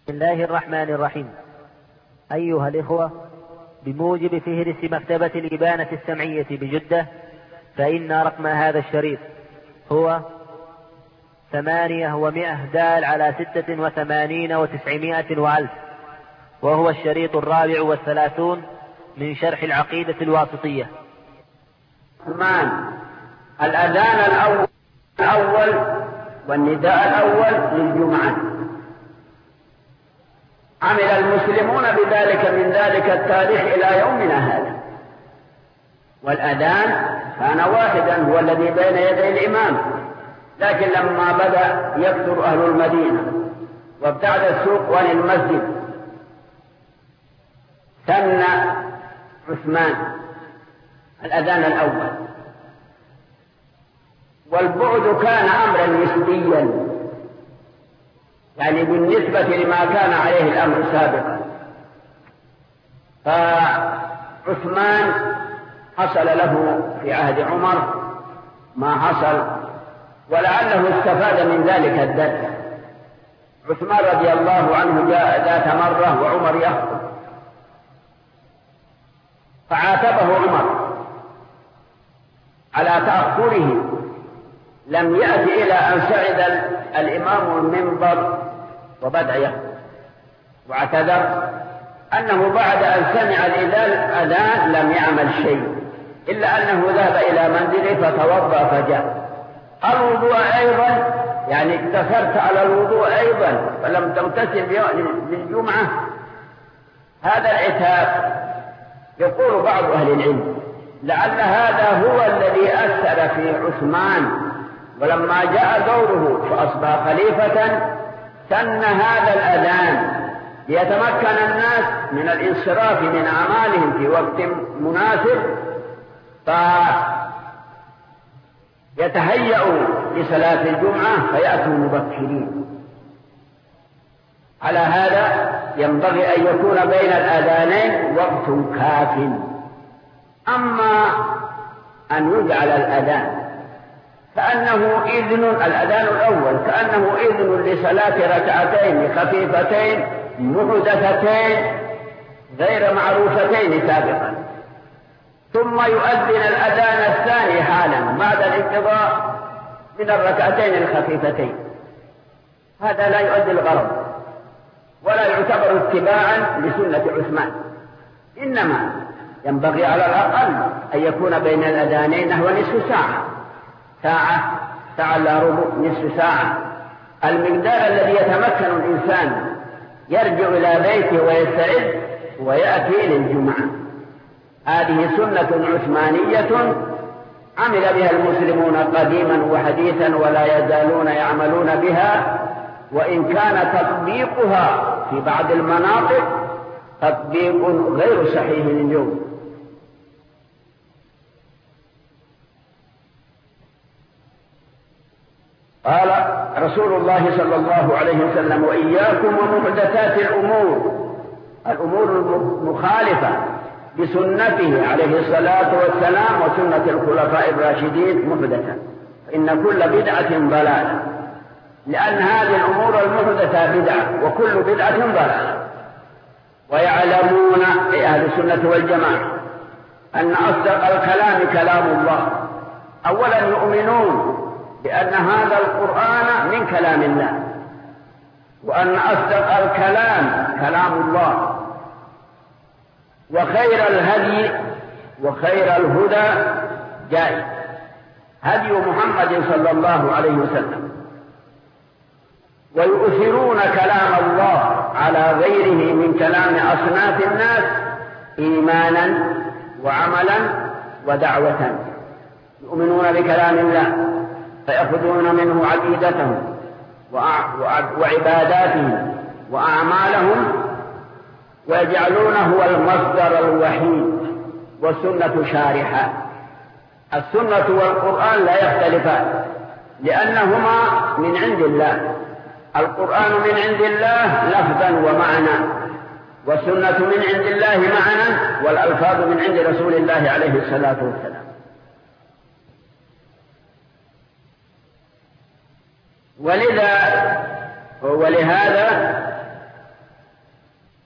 بسم الله الرحمن الرحيم. أيها الإخوة، بموجب فهرس مكتبة الإبانة السمعية بجدة، فإن رقم هذا الشريط هو 800 دال على 86 و900 وألف، وهو الشريط 34 من شرح العقيدة الواسطية. الأذان الأول والنداء الأول للجمعة، عمل المسلمون بذلك من ذلك التاريخ إلى يومنا هذا. والأذان كان واحدا هو الذي بين يدي الإمام، لكن لما بدأ يكثر أهل المدينة وابتعد السوق عن المسجد سن عثمان الأذان الأول، والبعد كان أمرا نسبيا، يعني بالنسبة لما كان عليه الأمر سابقا. فعثمان حصل له في عهد عمر ما حصل، ولعله استفاد من ذلك الدرس. عثمان رضي الله عنه جاء ذات مرة وعمر يخطب، فعاتبه عمر على تأخره، لم يأتي إلى أن صعد الإمام المنبر وبدأ يخطب، واعتذر أنه بعد أن سمع الأذان لم يعمل شيء، إلا أنه ذهب إلى منزله فتوضأ فجاء. الوضوء أيضا، يعني اقتصرت على الوضوء أيضا فلم تغتسل للجمعة، هذا العتاب. يقول بعض أهل العلم لعل هذا هو الذي أثر في عثمان، ولما جاء دوره فأصبح خليفة سن هذا الأذان ليتمكن الناس من الانصراف من أعمالهم في وقت مناسب، فيتهيأوا لصلاة الجمعة فيأتوا مبكرين. على هذا ينبغي أن يكون بين الأذانين وقت كاف. أما أن يجعل الأذان كأنه إذن، الأذان الأول كأنه إذن لصلاة ركعتين خفيفتين محدثتين غير معروفتين سابقا، ثم يؤذن الأذان الثاني حالا بعد الانقضاء من الركعتين الخفيفتين، هذا لا يؤدي الغرض ولا يعتبر اتباعا لسنة عثمان. إنما ينبغي على الأقل أن يكون بين الأذانين نحو نصف ساعة، ساعة إلا ربع، نصف ساعة، المقدار الذي يتمكن الإنسان يرجع إلى بيته ويستعد ويأتي للجمعة. هذه سنة عثمانية عمل بها المسلمون قديما وحديثا ولا يزالون يعملون بها، وإن كان تطبيقها في بعض المناطق تطبيق غير صحيح اليوم. قال رسول الله صلى الله عليه وسلم: وإياكم ومحدثات الأمور المخالفة بسنته عليه الصلاة والسلام وسنة الخلفاء الراشدين محدثة، فإن كل بدعة ضلالة، لأن هذه الأمور المحدثة بدعة وكل بدعة ضلالة. ويعلمون أهل السنة والجماعة أن أصدق الكلام كلام الله. أولا يؤمنون بأن هذا القرآن من كلام الله، وأن أصدق الكلام كلام الله، وخير الهدي وخير الهدى جائز هدي محمد صلى الله عليه وسلم. ويؤثرون كلام الله على غيره من كلام أصناف الناس إيمانا وعملا ودعوة. يؤمنون بكلام الله فيأخذون منه عقيدتهم وعباداتهم وأعمالهم، ويجعلونه هو المصدر الوحيد، والسنة شارحة. السنة والقرآن لا يختلفان لأنهما من عند الله. القرآن من عند الله لفظا ومعنى، والسنة من عند الله معنى، والألفاظ من عند رسول الله عليه الصلاة والسلام. ولهذا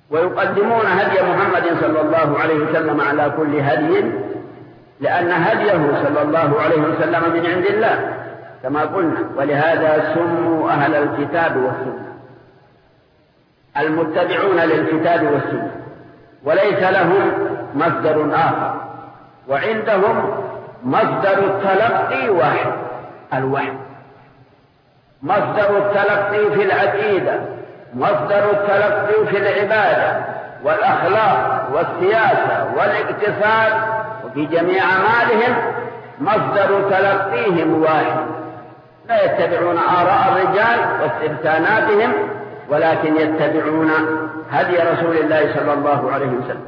ويقدمون هدي محمد صلى الله عليه وسلم على كل هدي، لأن هديه صلى الله عليه وسلم من عند الله كما قلنا. ولهذا سموا أهل الكتاب والسنة، المتبعون للكتاب والسنة، وليس لهم مصدر آخر، وعندهم مصدر التلقي واحد، الوحي. مصدر التلقي في العقيدة، مصدر التلقي في العبادة والأخلاق والسياسة والاقتصاد وفي جميع أعمالهم مصدر تلقيهم واحد، لا يتبعون آراء الرجال واستبساناتهم، ولكن يتبعون هدي رسول الله صلى الله عليه وسلم.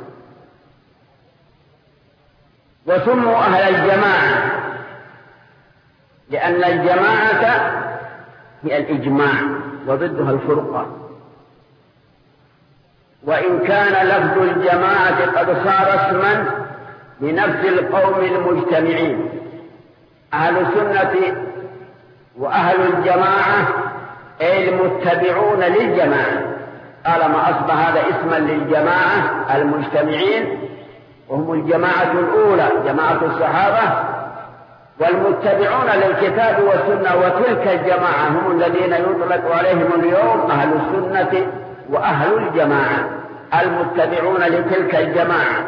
وسموا أهل الجماعة لأن الجماعة هي الإجماع وضدها الفرقة، وإن كان لفظ الجماعة قد صار اسما لنفس القوم المجتمعين. أهل السنة وأهل الجماعة أي المتبعون للجماعة، طالما أصبح هذا اسما للجماعة المجتمعين، وهم الجماعة الأولى جماعة الصحابة، والمتبعون للكتاب والسنة، وتلك الجماعة هم الذين يطلق عليهم اليوم أهل السنة وأهل الجماعة، المتبعون لتلك الجماعة.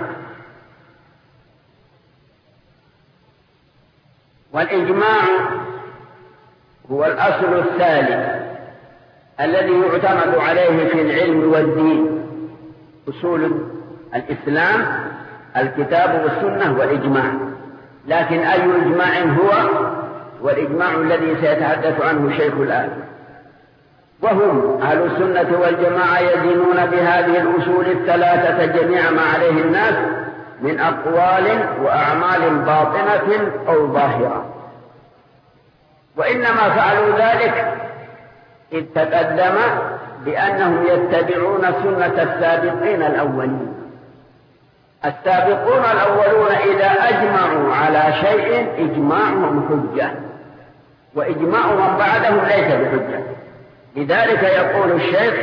والإجماع هو الأصل الثالث الذي يعتمد عليه في العلم والدين. أصول الإسلام الكتاب والسنة والإجماع، لكن أي إجماع هو؟ والإجماع الذي سيتحدث عنه شيخ الآن. وهم أهل السنة والجماعة يدينون بهذه الأصول الثلاثة جميع ما عليه الناس من أقوال وأعمال باطنة أو ظاهرة. وإنما فعلوا ذلك إذ تقدم بأنهم يتبعون سنة السابقين الأولين. السابقون الأولون إذا أجمعوا على شيء إجماعهم حجة، وإجماع من بعدهم ليس بحجة. لذلك يقول الشيخ: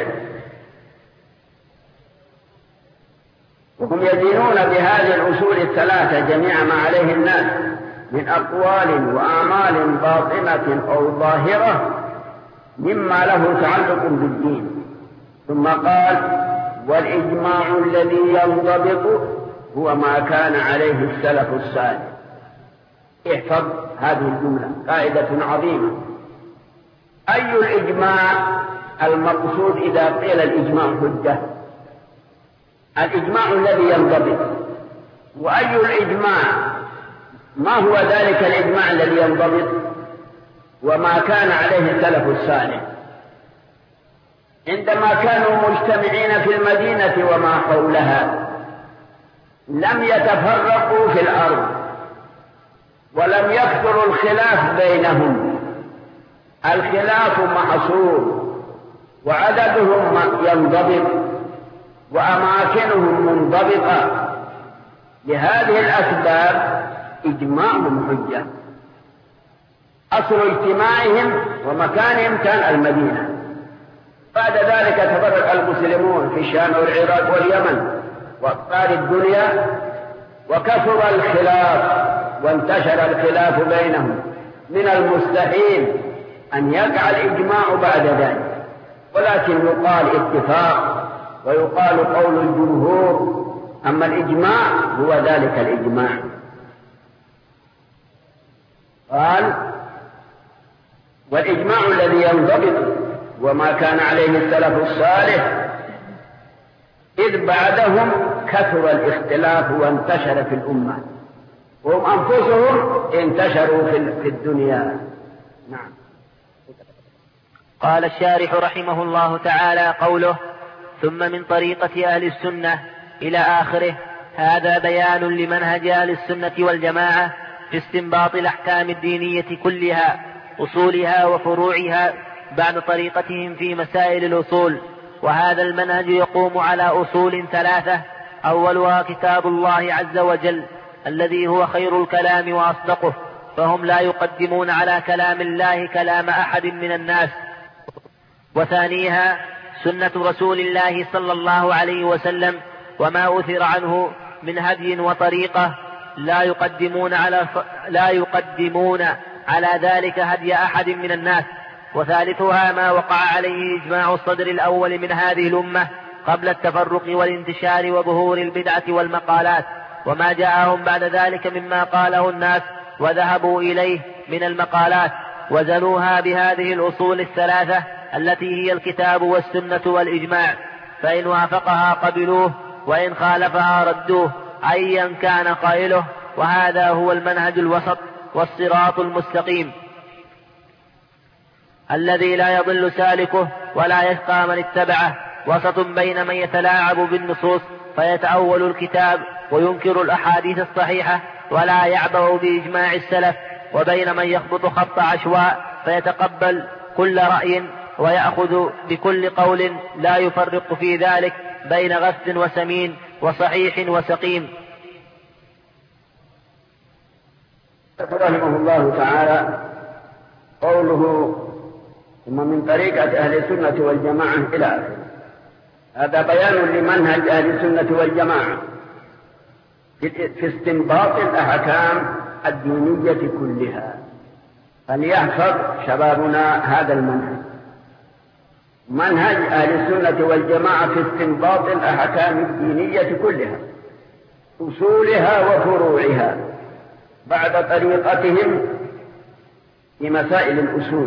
وهم يدينون بهذه الأصول الثلاثة جميع ما عليه الناس من أقوال وأعمال باطنة أو ظاهرة مما له تعلق بالدين. ثم قال: والإجماع الذي ينضبط هو ما كان عليه السلف الصالح. احفظ هذه الجملة، قاعدة عظيمة. أي الإجماع المقصود إذا قيل الإجماع حجة؟ الإجماع الذي ينضبط. وأي الإجماع؟ ما هو ذلك الإجماع الذي ينضبط وما كان عليه السلف الصالح؟ عندما كانوا مجتمعين في المدينة وما حولها لم يتفرقوا في الأرض، ولم يكثر الخلاف بينهم. الخلاف محصور، وعددهم ينضبط، وأماكنهم منضبطة. لهذه الأسباب إجماعهم حجة. أصل اجتماعهم ومكانهم كان المدينة. بعد ذلك تفرق المسلمون في الشام والعراق واليمن وأقطار الدنيا، وكثر الخلاف وانتشر الخلاف بينهم. من المستحيل أن يقع الإجماع بعد ذلك، ولكن يقال اتفاق ويقال قول الجمهور. أما الإجماع هو ذلك الإجماع. قال: والإجماع الذي ينضبط وما كان عليه السلف الصالح إذ بعدهم كثر الاختلاف وانتشر في الأمة، وهم أنفسهم انتشروا في الدنيا. نعم. قال الشارح رحمه الله تعالى: قوله: ثم من طريقة أهل السنة إلى آخره، هذا بيان لمنهج أهل السنة والجماعة في استنباط الأحكام الدينية كلها، أصولها وفروعها، بعد طريقتهم في مسائل الأصول. وهذا المنهج يقوم على أصول ثلاثة: أولها كتاب الله عز وجل الذي هو خير الكلام وأصدقه، فهم لا يقدمون على كلام الله كلام أحد من الناس. وثانيها سنة رسول الله صلى الله عليه وسلم وما أثر عنه من هدي وطريقة لا يقدمون على ذلك هدي أحد من الناس. وثالثها ما وقع عليه إجماع الصدر الأول من هذه الأمة قبل التفرق والانتشار وظهور البدعة والمقالات، وما جاءهم بعد ذلك مما قاله الناس وذهبوا إليه من المقالات، وزنوها بهذه الأصول الثلاثة التي هي الكتاب والسنة والإجماع، فإن وافقها قبلوه وإن خالفها ردوه أيا كان قائله، وهذا هو المنهج الوسط والصراط المستقيم الذي لا يضل سالكه ولا يشقى من اتبعه، وسط بين من يتلاعب بالنصوص فيتأول الكتاب وينكر الأحاديث الصحيحة ولا يعبأ بإجماع السلف، وبين من يخبط خبط عشواء فيتقبل كل رأي ويأخذ بكل قول لا يفرق في ذلك بين غث وسمين وصحيح وسقيم. رحمه الله تعالى قوله ثم من طريقة أهل السنة والجماعة إلى آخره، هذا بيان لمنهج أهل السنة والجماعة في استنباط الأحكام الدينية كلها. فليحفظ شبابنا هذا المنهج، منهج أهل السنة والجماعة في استنباط الأحكام الدينية كلها، أصولها وفروعها، بعد طريقتهم في مسائل الأصول.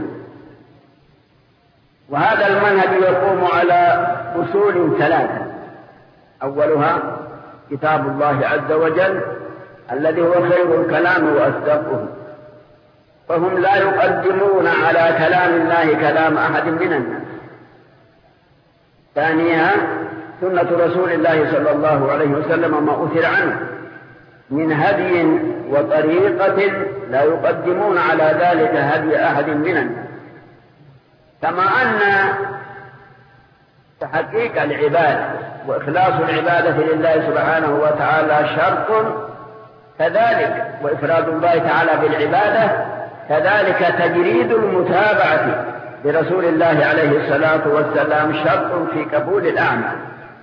وهذا المنهج يقوم على أصول ثلاثة: أولها كتاب الله عز وجل الذي هو خير الكلام وأصدقه، فهم لا يقدمون على كلام الله كلام أحد من الناس. ثانيها سنة رسول الله صلى الله عليه وسلم ما أثر عنه من هدي وطريقة لا يقدمون على ذلك هدي أحد من الناس. كما أن تحقيق العبادة وإخلاص العبادة لله سبحانه وتعالى شرط، كذلك وإفراد الله تعالى بالعبادة، كذلك تجريد المتابعة لرسول الله عليه الصلاة والسلام شرط في قبول الأعمال.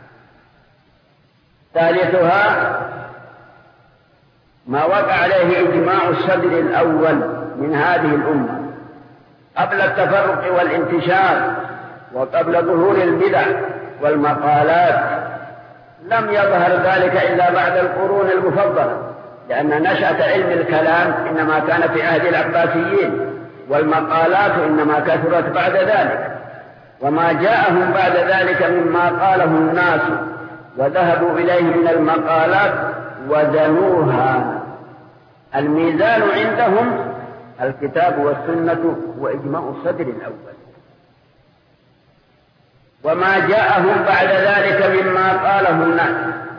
ثالثها ما وقع عليه إجماع الصدر الأول من هذه الأمة قبل التفرق والانتشار وقبل ظهور البدع والمقالات. لم يظهر ذلك إلا بعد القرون المفضلة، لأن نشأة علم الكلام إنما كان في عهد العباسيين، والمقالات إنما كثرت بعد ذلك. وما جاءهم بعد ذلك مما قاله الناس وذهبوا إليه من المقالات وزنوها. الميزان عندهم الكتاب والسنة وإجماع الصدر الأول. وما جاءهم بعد ذلك مما قاله الناس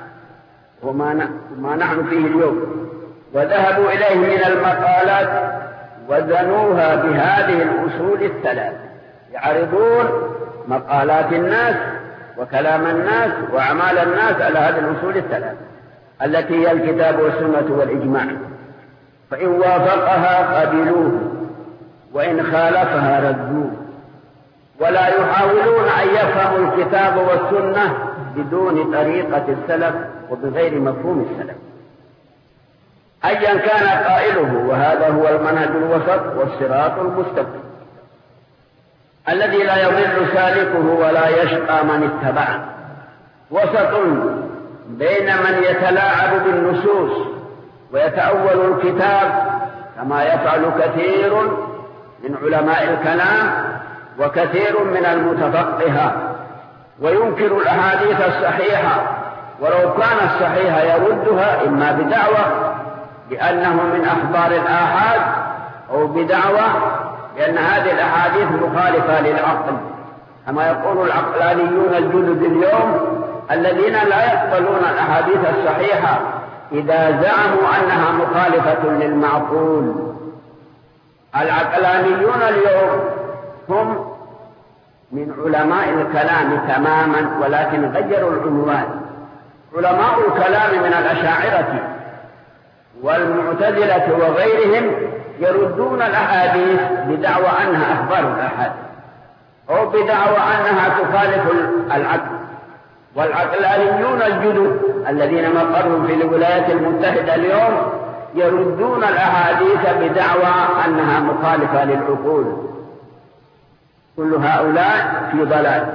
وما نحن فيه اليوم وذهبوا إليه من المقالات وزنوها بهذه الأصول الثلاث، يعرضون مقالات الناس وكلام الناس وأعمال الناس على هذه الأصول الثلاث التي هي الكتاب والسنة والإجماع، فإن وافقها قبلوه وإن خالفها ردوه، ولا يحاولون أن يفهموا الكتاب والسنة بدون طريقة السلف وبغير مفهوم السلف أيا كان قائله. وهذا هو المنهج الوسط والصراط المستقيم الذي لا يضل سالكه ولا يشقى من اتبعه، وسط بين من يتلاعب بالنصوص ويتأول الكتاب كما يفعل كثير من علماء الكلام وكثير من المتفقهة، وينكر الأحاديث الصحيحة ولو كان الصحيح يردها إما بدعوة لأنه من أخبار الآحاد أو بدعوة لأن هذه الأحاديث مخالفة للعقل، كما يقول العقلانيون الجدد اليوم الذين لا يقبلون الأحاديث الصحيحة إذا زعموا أنها مخالفة للمعقول. العقلانيون اليوم هم من علماء الكلام تماما، ولكن غيروا العنوان. علماء الكلام من الأشاعرة والمعتزلة وغيرهم يردون الأحاديث بدعوى أنها أخبار الآحاد أو بدعوى أنها تخالف العقل. والعقلانيون الجدد الذين مقرهم في الولايات المتحدة اليوم يردون الأحاديث بدعوى أنها مخالفة للعقول. كل هؤلاء في ضلال،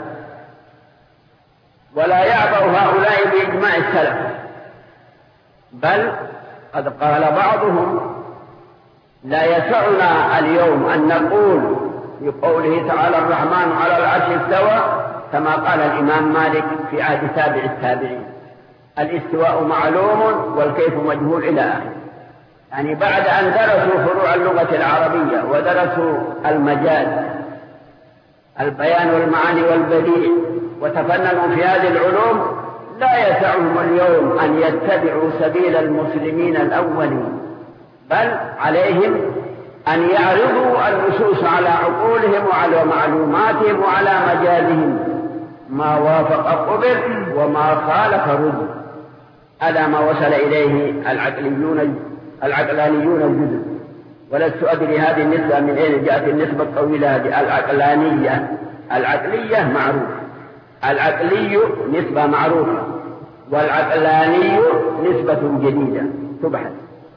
ولا يعبأ هؤلاء بإجماع السلف، بل قد قال بعضهم: لا يسعنا اليوم أن نقول بقوله تعالى الرحمن على العرش استوى، كما قال الإمام مالك في عهد تابع التابعين: الاستواء معلوم والكيف مجهول إلى آخره. يعني بعد أن درسوا فروع اللغة العربية ودرسوا المجاز، البيان والمعاني والبديع، وتفننوا في هذه العلوم، لا يسعهم اليوم أن يتبعوا سبيل المسلمين الأولين، بل عليهم أن يعرضوا النصوص على عقولهم وعلى معلوماتهم وعلى مجازهم، ما وافق قبل وما خالف رد. هذا ما وصل إليه العقلانيون الجدد. ولست أدري هذه النسبة من أين جاءت النسبة الطويلة هذه. العقلية معروف، العقلي نسبة معروفة، والعقلاني نسبة جديدة تبحث.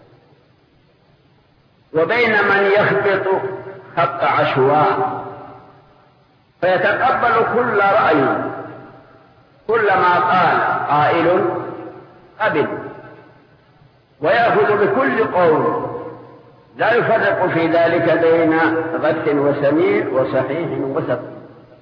وبين من يخبط خط عشواء فيتقبل كل رأي، كلما قال قائل قبل، ويأخذ بكل قول، لا يفرق في ذلك بين غث وسميع وصحيح وسقيم.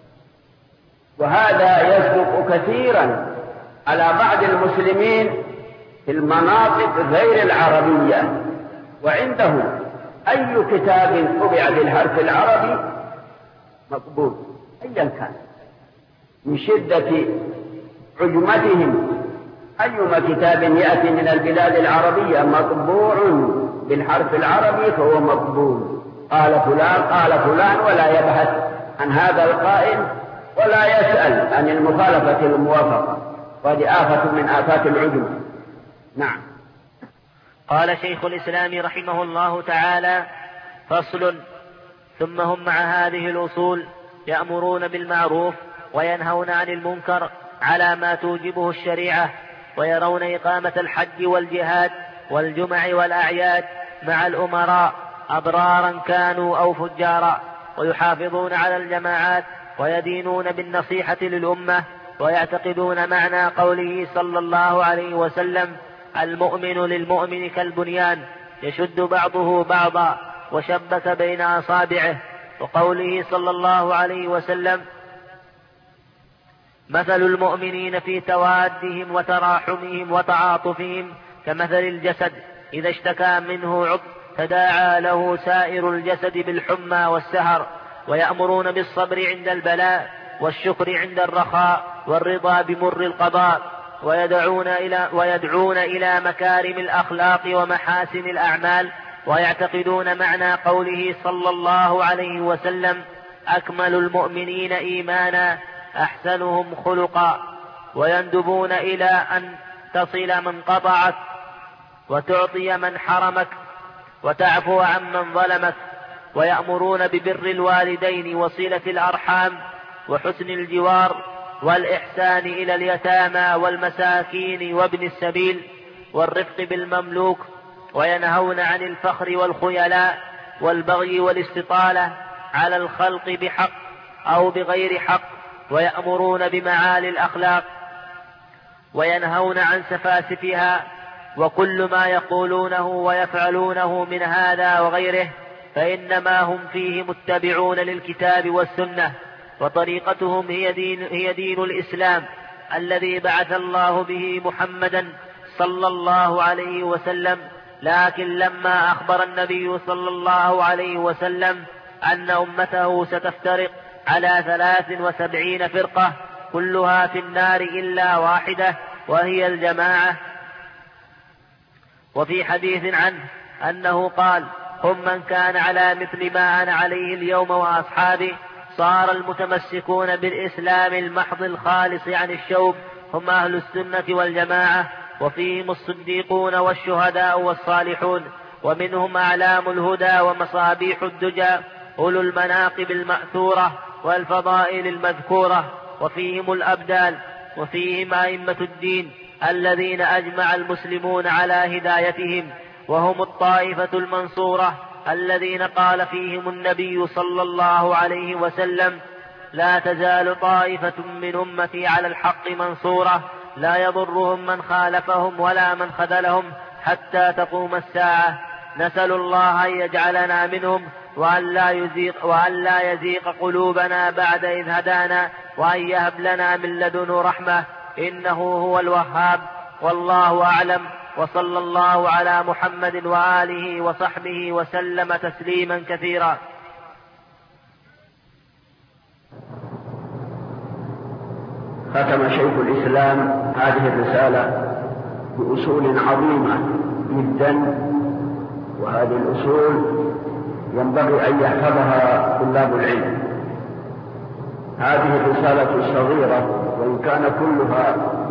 وهذا يصدق كثيرا على بعض المسلمين في المناطق غير العربية، وعنده أي كتاب طبع بالحرف العربي مقبول أيا كان، من شدة عجمتهم أيما كتاب يأتي من البلاد العربية مطبوع بالحرف العربي فهو مقبول. قال فلان، ولا يبحث عن هذا القائل ولا يسأل عن المخالفة الموافقة، وهذه آفة من آفات العجم. نعم. قال شيخ الإسلام رحمه الله تعالى: فصل. ثم هم مع هذه الأصول يأمرون بالمعروف وينهون عن المنكر على ما توجبه الشريعة، ويرون إقامة الحج والجهاد والجمع والأعياد مع الأمراء أبرارا كانوا أو فجارا، ويحافظون على الجماعات ويدينون بالنصيحة للأمة، ويعتقدون معنى قوله صلى الله عليه وسلم: المؤمن للمؤمن كالبنيان يشد بعضه بعضا وشبك بين أصابعه، وقوله صلى الله عليه وسلم: مثل المؤمنين في توادهم وتراحمهم وتعاطفهم كمثل الجسد إذا اشتكى منه عضو تداعى له سائر الجسد بالحمى والسهر. ويأمرون بالصبر عند البلاء والشكر عند الرخاء والرضا بمر القضاء، ويدعون إلى مكارم الأخلاق ومحاسن الأعمال، ويعتقدون معنى قوله صلى الله عليه وسلم: أكمل المؤمنين إيمانا أحسنهم خلقا. ويندبون إلى أن تصل من قطعك وتعطي من حرمك وتعفو عمن ظلمك. ويأمرون ببر الوالدين وصلة الأرحام وحسن الجوار والإحسان إلى اليتامى والمساكين وابن السبيل والرفق بالمملوك. وينهون عن الفخر والخيلاء والبغي والاستطالة على الخلق بحق أو بغير حق. ويأمرون بمعالي الأخلاق وينهون عن سفاسفها. وكل ما يقولونه ويفعلونه من هذا وغيره فإنما هم فيه متبعون للكتاب والسنة، وطريقتهم هي دين الإسلام الذي بعث الله به محمدا صلى الله عليه وسلم. لكن لما أخبر النبي صلى الله عليه وسلم أن أمته ستفترق على 73 فرقة كلها في النار إلا واحدة وهي الجماعة. وفي حديث عنه أنه قال: هم من كان على مثل ما أنا عليه اليوم وأصحابي. صار المتمسكون بالإسلام المحض الخالص عن الشوب هم أهل السنة والجماعة، وفيهم الصديقون والشهداء والصالحون، ومنهم أعلام الهدى ومصابيح الدجى أولو المناقب المأثورة والفضائل المذكورة، وفيهم الأبدال، وفيهم أئمة الدين الذين أجمع المسلمون على هدايتهم، وهم الطائفة المنصورة الذين قال فيهم النبي صلى الله عليه وسلم: لا تزال طائفة من أمتي على الحق منصورة لا يضرهم من خالفهم ولا من خذلهم حتى تقوم الساعة. نسأل الله أن يجعلنا منهم، وأن لا يزيق قلوبنا بعد إذ هدانا، وأن يهب لنا من لدنه رحمة إنه هو الوهاب. والله أعلم، وصلى الله على محمد وآله وصحبه وسلم تسليما كثيرا. ختم شيخ الإسلام هذه الرسالة بأصول عظيمة جدا، وهذه الأصول ينبغي أن يحفظها طلاب العلم. هذه الرسالة الصغيرة وإن كان كلها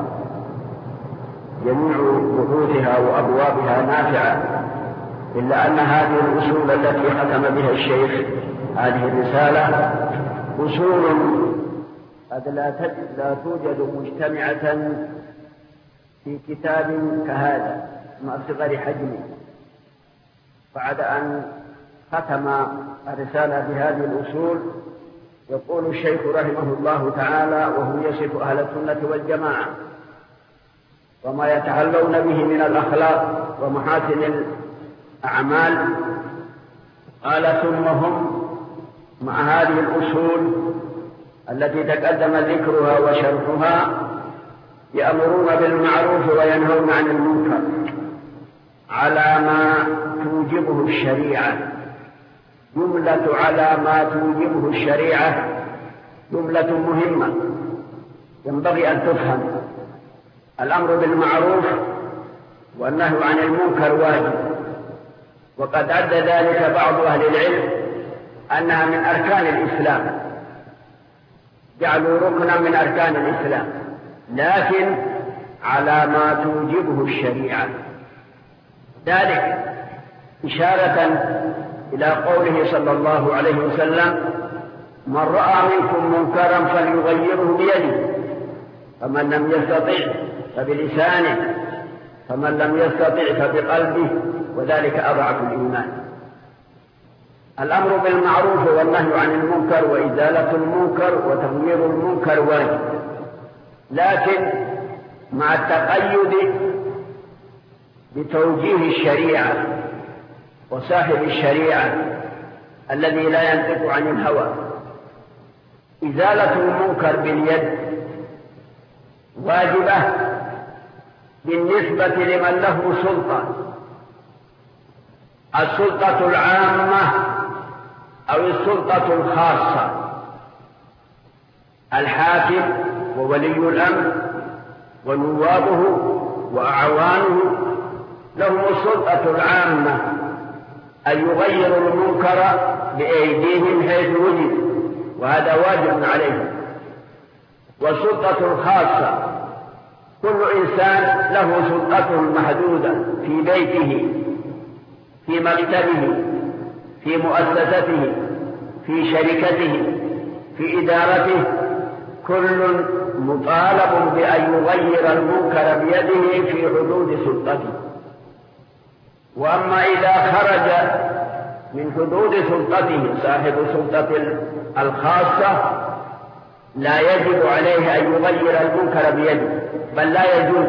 جميع بحوثها وأبوابها نافعة، إلا أن هذه الأصول التي ختم بها الشيخ هذه الرسالة أصول قد لا توجد مجتمعة في كتاب كهذا مع صغر حجمه. بعد أن ختم الرسالة بهذه الأصول يقول الشيخ رحمه الله تعالى وهو يصف أهل السنة والجماعة وما يتحلون به من الأخلاق ومحاسن الأعمال، قال: ثم هم مع هذه الأصول التي تقدم ذكرها وشرحها يأمرون بالمعروف وينهون عن المنكر على ما توجبه الشريعة. جملة على ما توجبه الشريعة جملة مهمة ينبغي أن تفهم. الأمر بالمعروف والنهي عن المنكر واجب، وقد عد ذلك بعض أهل العلم أنها من أركان الإسلام، جعلوا ركنا من أركان الإسلام، لكن على ما توجبه الشريعة. ذلك إشارة إلى قوله صلى الله عليه وسلم: من رأى منكم منكرا فليغيره بيده، فمن لم يستطع فبلسانه، فمن لم يستطع فبقلبه، وذلك أضعف الإيمان. الأمر بالمعروف والنهي عن المنكر وإزالة المنكر وتغيير المنكر واجب، لكن مع التقيد بتوجيه الشريعة وصاحب الشريعة الذي لا ينطق عن الهوى. إزالة المنكر باليد واجبة بالنسبة لمن له سلطة، السلطة العامة أو السلطة الخاصة. الحاكم وولي الأمر ونوابه وأعوانه لهم السلطة العامة أن يغيروا المنكر بأيديهم حيث وجد، وهذا واجب عليهم. والسلطة الخاصة كل إنسان له سلطته المحدودة في بيته، في مكتبه، في مؤسسته، في شركته، في إدارته، كل مطالب بأن يغير المنكر بيده في حدود سلطته. وأما إذا خرج من حدود سلطته صاحب السلطة الخاصة لا يجب عليه أن يغير المنكر بيده، بل لا يجوز.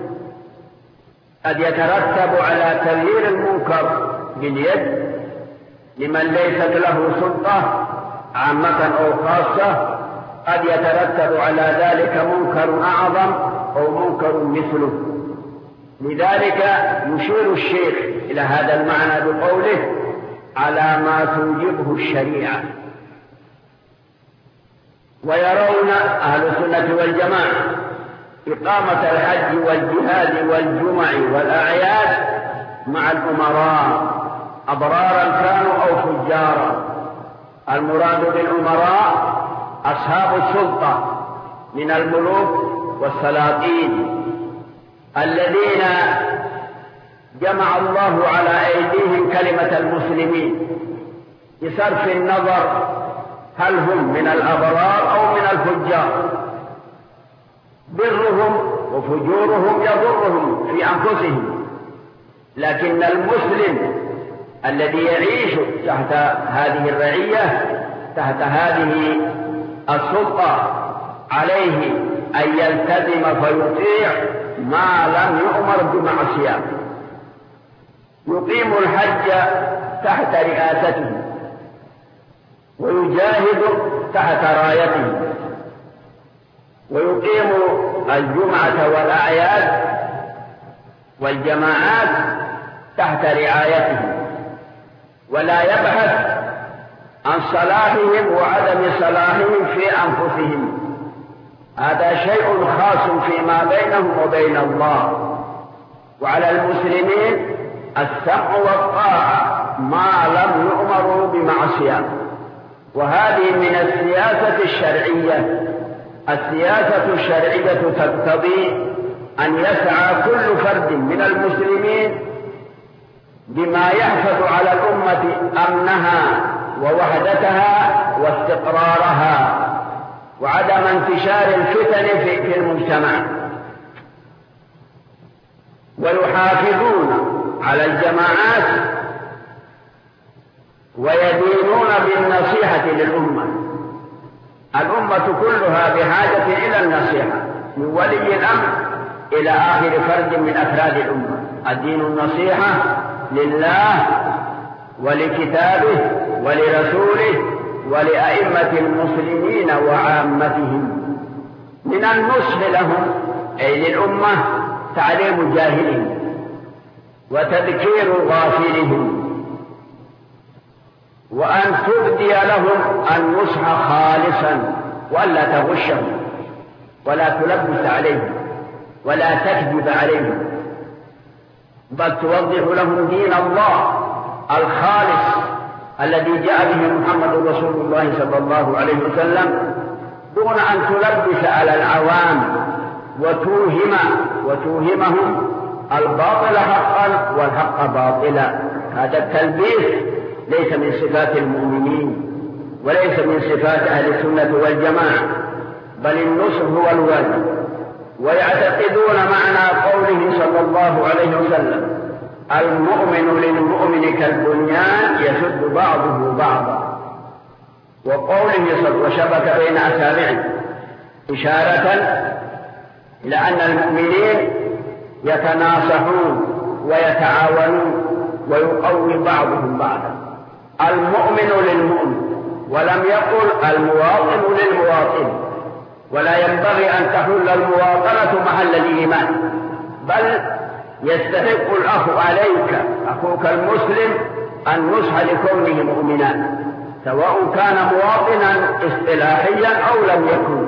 قد يترتب على تغيير المنكر باليد لمن ليست له سلطة عامة أو خاصة، قد يترتب على ذلك منكر أعظم أو منكر مثله. لذلك يشير الشيخ إلى هذا المعنى بقوله: على ما توجبه الشريعة. ويرون أهل السنة والجماعة إقامة الحج والجهاد والجمع والأعياد مع الأمراء أبرارا كانوا أو فجارا. المراد بالأمراء أصحاب السلطة من الملوك والسلاطين الذين جمع الله على أيديهم كلمة المسلمين بصرف النظر هل هم من الأبرار أو من الفجار؟ برهم وفجورهم يضرهم في أنفسهم، لكن المسلم الذي يعيش تحت هذه الرعية، تحت هذه السلطة، عليه أن يلتزم فيطيع ما لم يؤمر بمعصية. يقيم الحج تحت رئاسته ويجاهد تحت رايته، ويقيم الجمعة والأعياد والجماعات تحت رعايته، ولا يبحث عن صلاحهم وعدم صلاحهم في أنفسهم. هذا شيء خاص فيما بينهم وبين الله. وعلى المسلمين السمع والطاعة ما لم يؤمروا بمعصية، وهذه من السياسة الشرعية. السياسة الشرعية تقتضي أن يسعى كل فرد من المسلمين بما يحفظ على الأمة أمنها ووحدتها واستقرارها وعدم انتشار الفتن في المجتمع، ويحافظون على الجماعات ويدينون بالنصيحة للأمة. الأمة كلها بحاجة إلى النصيحة من ولي الأمر إلى آخر فرد من أفراد الأمة. الدين النصيحة لله ولكتابه ولرسوله ولأئمة المسلمين وعامتهم. من النصح لهم أي للأمة تعليم جاهلهم وتذكير غافلهم، وأن تبدي لهم النصح خالصا وألا تغشهم ولا تلبس عليهم ولا تكذب عليهم، بل توضح لهم دين الله الخالص الذي جاء به محمد رسول الله صلى الله عليه وسلم، دون أن تلبس على العوام وتوهمهم الباطل حقا والحق باطلا. هذا التلبيس ليس من صفات المؤمنين وليس من صفات أهل السنة والجماعة، بل النصح هو الواجب. ويعتقدون معنى قوله صلى الله عليه وسلم: المؤمن للمؤمن كالبنيان يشد بعضه بعضا، وقوله وشبك بين أصابعه، إشارة إلى أن المؤمنين يتناصحون ويتعاونون ويقوي بعضهم بعضا. المؤمن للمؤمن، ولم يقل المواطن للمواطن، ولا ينبغي أن تحل المواطنة محل الإيمان، بل يستحق الأخ عليك أخوك المسلم النصح لكونه مؤمنا، سواء كان مواطنا اصطلاحيا أو لم يكن.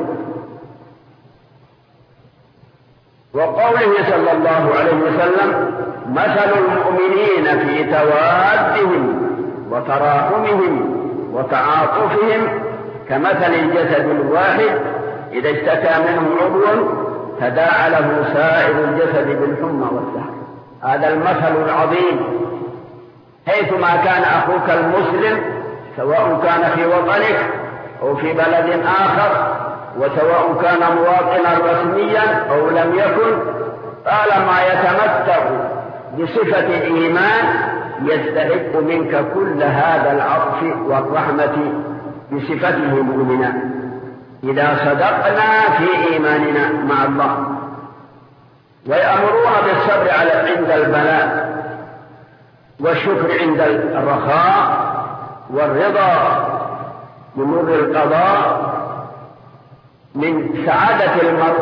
وقوله صلى الله عليه وسلم: مثل المؤمنين في توادهم وتراحمهم وتعاطفهم كمثل الجسد الواحد إذا اشتكى منه عضو تداعى له سائر الجسد بالحمى والسهر. هذا المثل العظيم، حيثما كان أخوك المسلم، سواء كان في وطنك أو في بلد آخر، وسواء كان مواطنا رسميا أو لم يكن، طالما يتمتع بصفة الإيمان يستحق منك كل هذا العطف والرحمة بصفته مؤمنا، إذا صدقنا في إيماننا مع الله. ويأمرون بالصبر عند البلاء، والشكر عند الرخاء، والرضا بمر القضاء. من سعادة المرء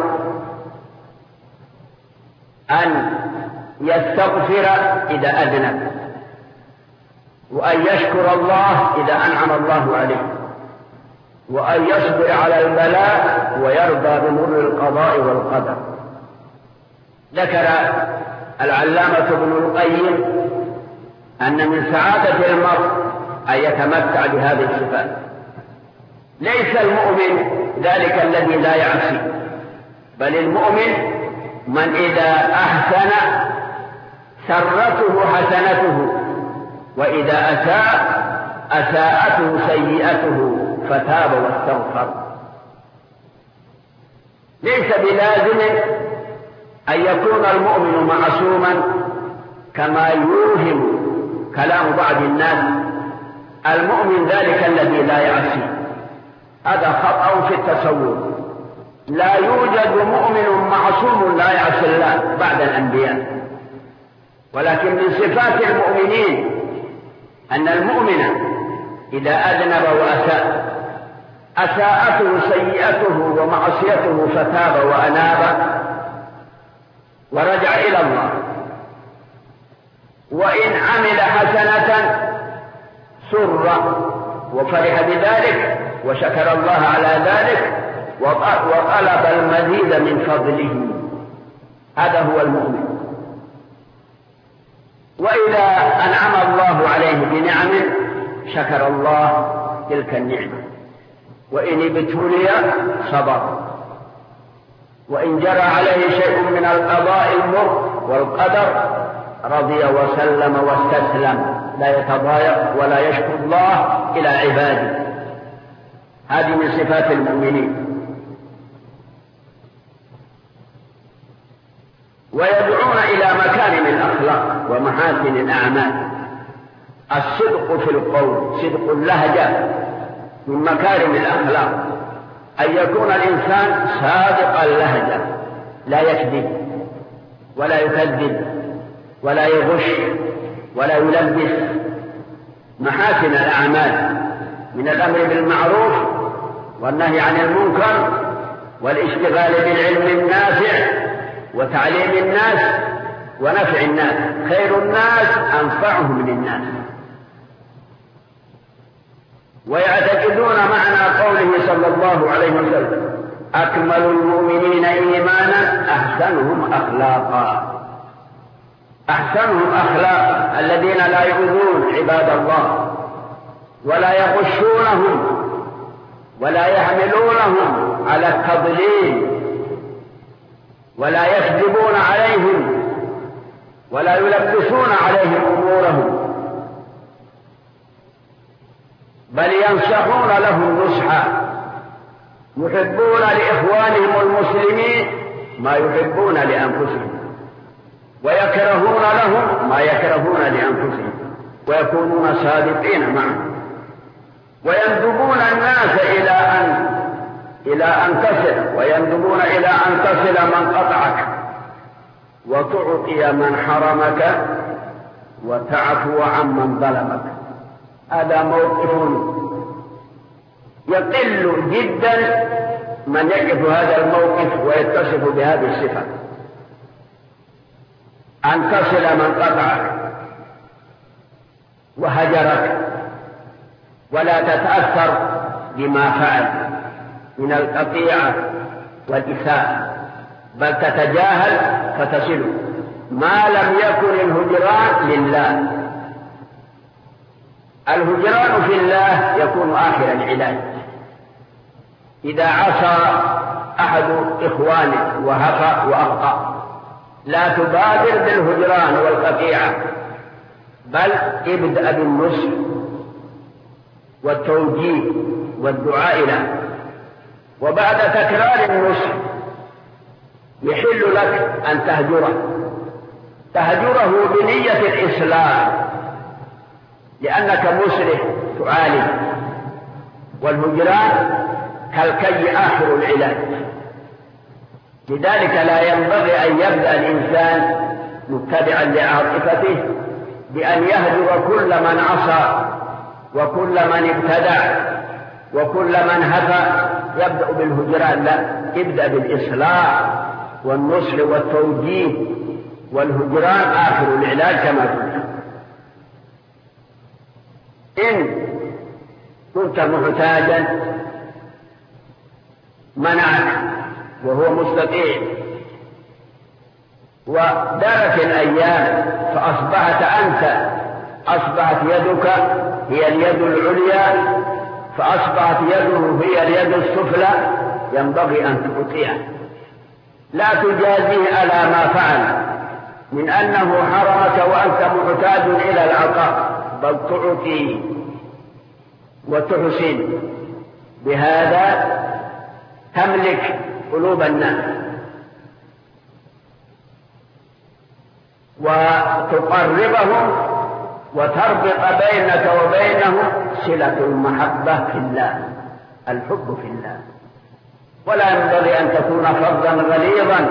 أن يستغفر إذا أذنب، وأن يشكر الله إذا أنعم الله عليه، وأن يصبر على البلاء ويرضى بمر القضاء والقدر. ذكر العلامة ابن القيم أن من سعادة المرء أن يتمتع بهذه الصفات. ليس المؤمن ذلك الذي لا يعصي، بل المؤمن من إذا أحسن سرته حسنته، وإذا أساء أساءته سيئته، فتاب واستغفر. ليس بلازم أن يكون المؤمن معصوما كما يوهم كلام بعض الناس: المؤمن ذلك الذي لا يعصي. هذا خطأ في التصور. لا يوجد مؤمن معصوم لا يعصي الله بعد الأنبياء، ولكن من صفات المؤمنين أن المؤمن إذا أذنب وأساء أساءته سيئته ومعصيته فتاب وأناب ورجع إلى الله، وإن عمل حسنة سر وفرح بذلك وشكر الله على ذلك وطلب المزيد من فضله. هذا هو المؤمن. وإذا أنعم الله عليه بنعم شكر الله تلك النعمة، وإن ابتلي صبر، وإن جرى عليه شيء من القضاء المر والقدر رضي وسلم واستسلم، لا يتضايق ولا يشكو الله إلى عباده. هذه من صفات المؤمنين. ويدعون إلى مكارم الأخلاق ومحاسن الأعمال. الصدق في القول، صدق اللهجة من مكارم الأخلاق، أن يكون الإنسان صادق اللهجة، لا يكذب ولا يكذب ولا يغش ولا يلبس. محاسن الأعمال من الأمر بالمعروف والنهي عن المنكر والاشتغال بالعلم النافع وتعليم الناس ونفع الناس. خير الناس أنفعهم للناس. ويعتقدون معنى قوله صلى الله عليه وسلم: أكمل المؤمنين إيمانا أحسنهم أخلاقا. أحسنهم أخلاقا الذين لا يؤذون عباد الله ولا يغشونهم ولا يحملونهم على التضليل ولا يكذبون عليهم ولا يلبسون عليهم أمورهم، بل ينصحون لهم نصحا، يحبون لإخوانهم المسلمين ما يحبون لأنفسهم، ويكرهون لهم ما يكرهون لأنفسهم، ويكونون صادقين معهم، ويندبون الناس إلى أن تصل، ويندبون إلى أن تصل من قطعك، وتعطي من حرمك، وتعفو عمن ظلمك. هذا موقف يقل جدا من يقف هذا الموقف ويتصف بهذه الصفة: أن تصل من قطعك وهجرك ولا تتأثر بما فعل من القطيعة والإساءة، بل تتجاهل فتصله، ما لم يكن الهجران لله. الهجران في الله يكون آخر العلاج. إذا عصى أحد إخوانك وهفى وأخطأ لا تبادر بالهجران والقطيعة، بل ابدأ بالنصح والتوجيه والدعاء له. وبعد تكرار النصح يحل لك أن تهجره بنية الإصلاح، لأنك مسرف تعالج، والهجران كالكي آخر العلاج. لذلك لا ينبغي أن يبدأ الإنسان متبعا لعاطفته بأن يهجر كل من عصى وكل من ابتدع وكل من هفى يبدأ بالهجران. لا، ابدأ بالإصلاح والنصح والتوجيه، والهجران آخر العلاج كما قلت. إن كنت محتاجا منعك وهو مستطيع، ودارت الأيام أصبحت يدك هي اليد العليا، فأصبحت يده هي اليد السفلى، ينبغي أن تطيعه. لا تجازيه على ما فعل من أنه حرمك وأنت محتاج إلى العطاء، بل تعطي وتحسن بهذا تملك قلوب الناس وتقربهم وتربط بينك وبينهم صلة المحبة في الله، الحب في الله. ولا ينبغي أن تكون فظا غليظا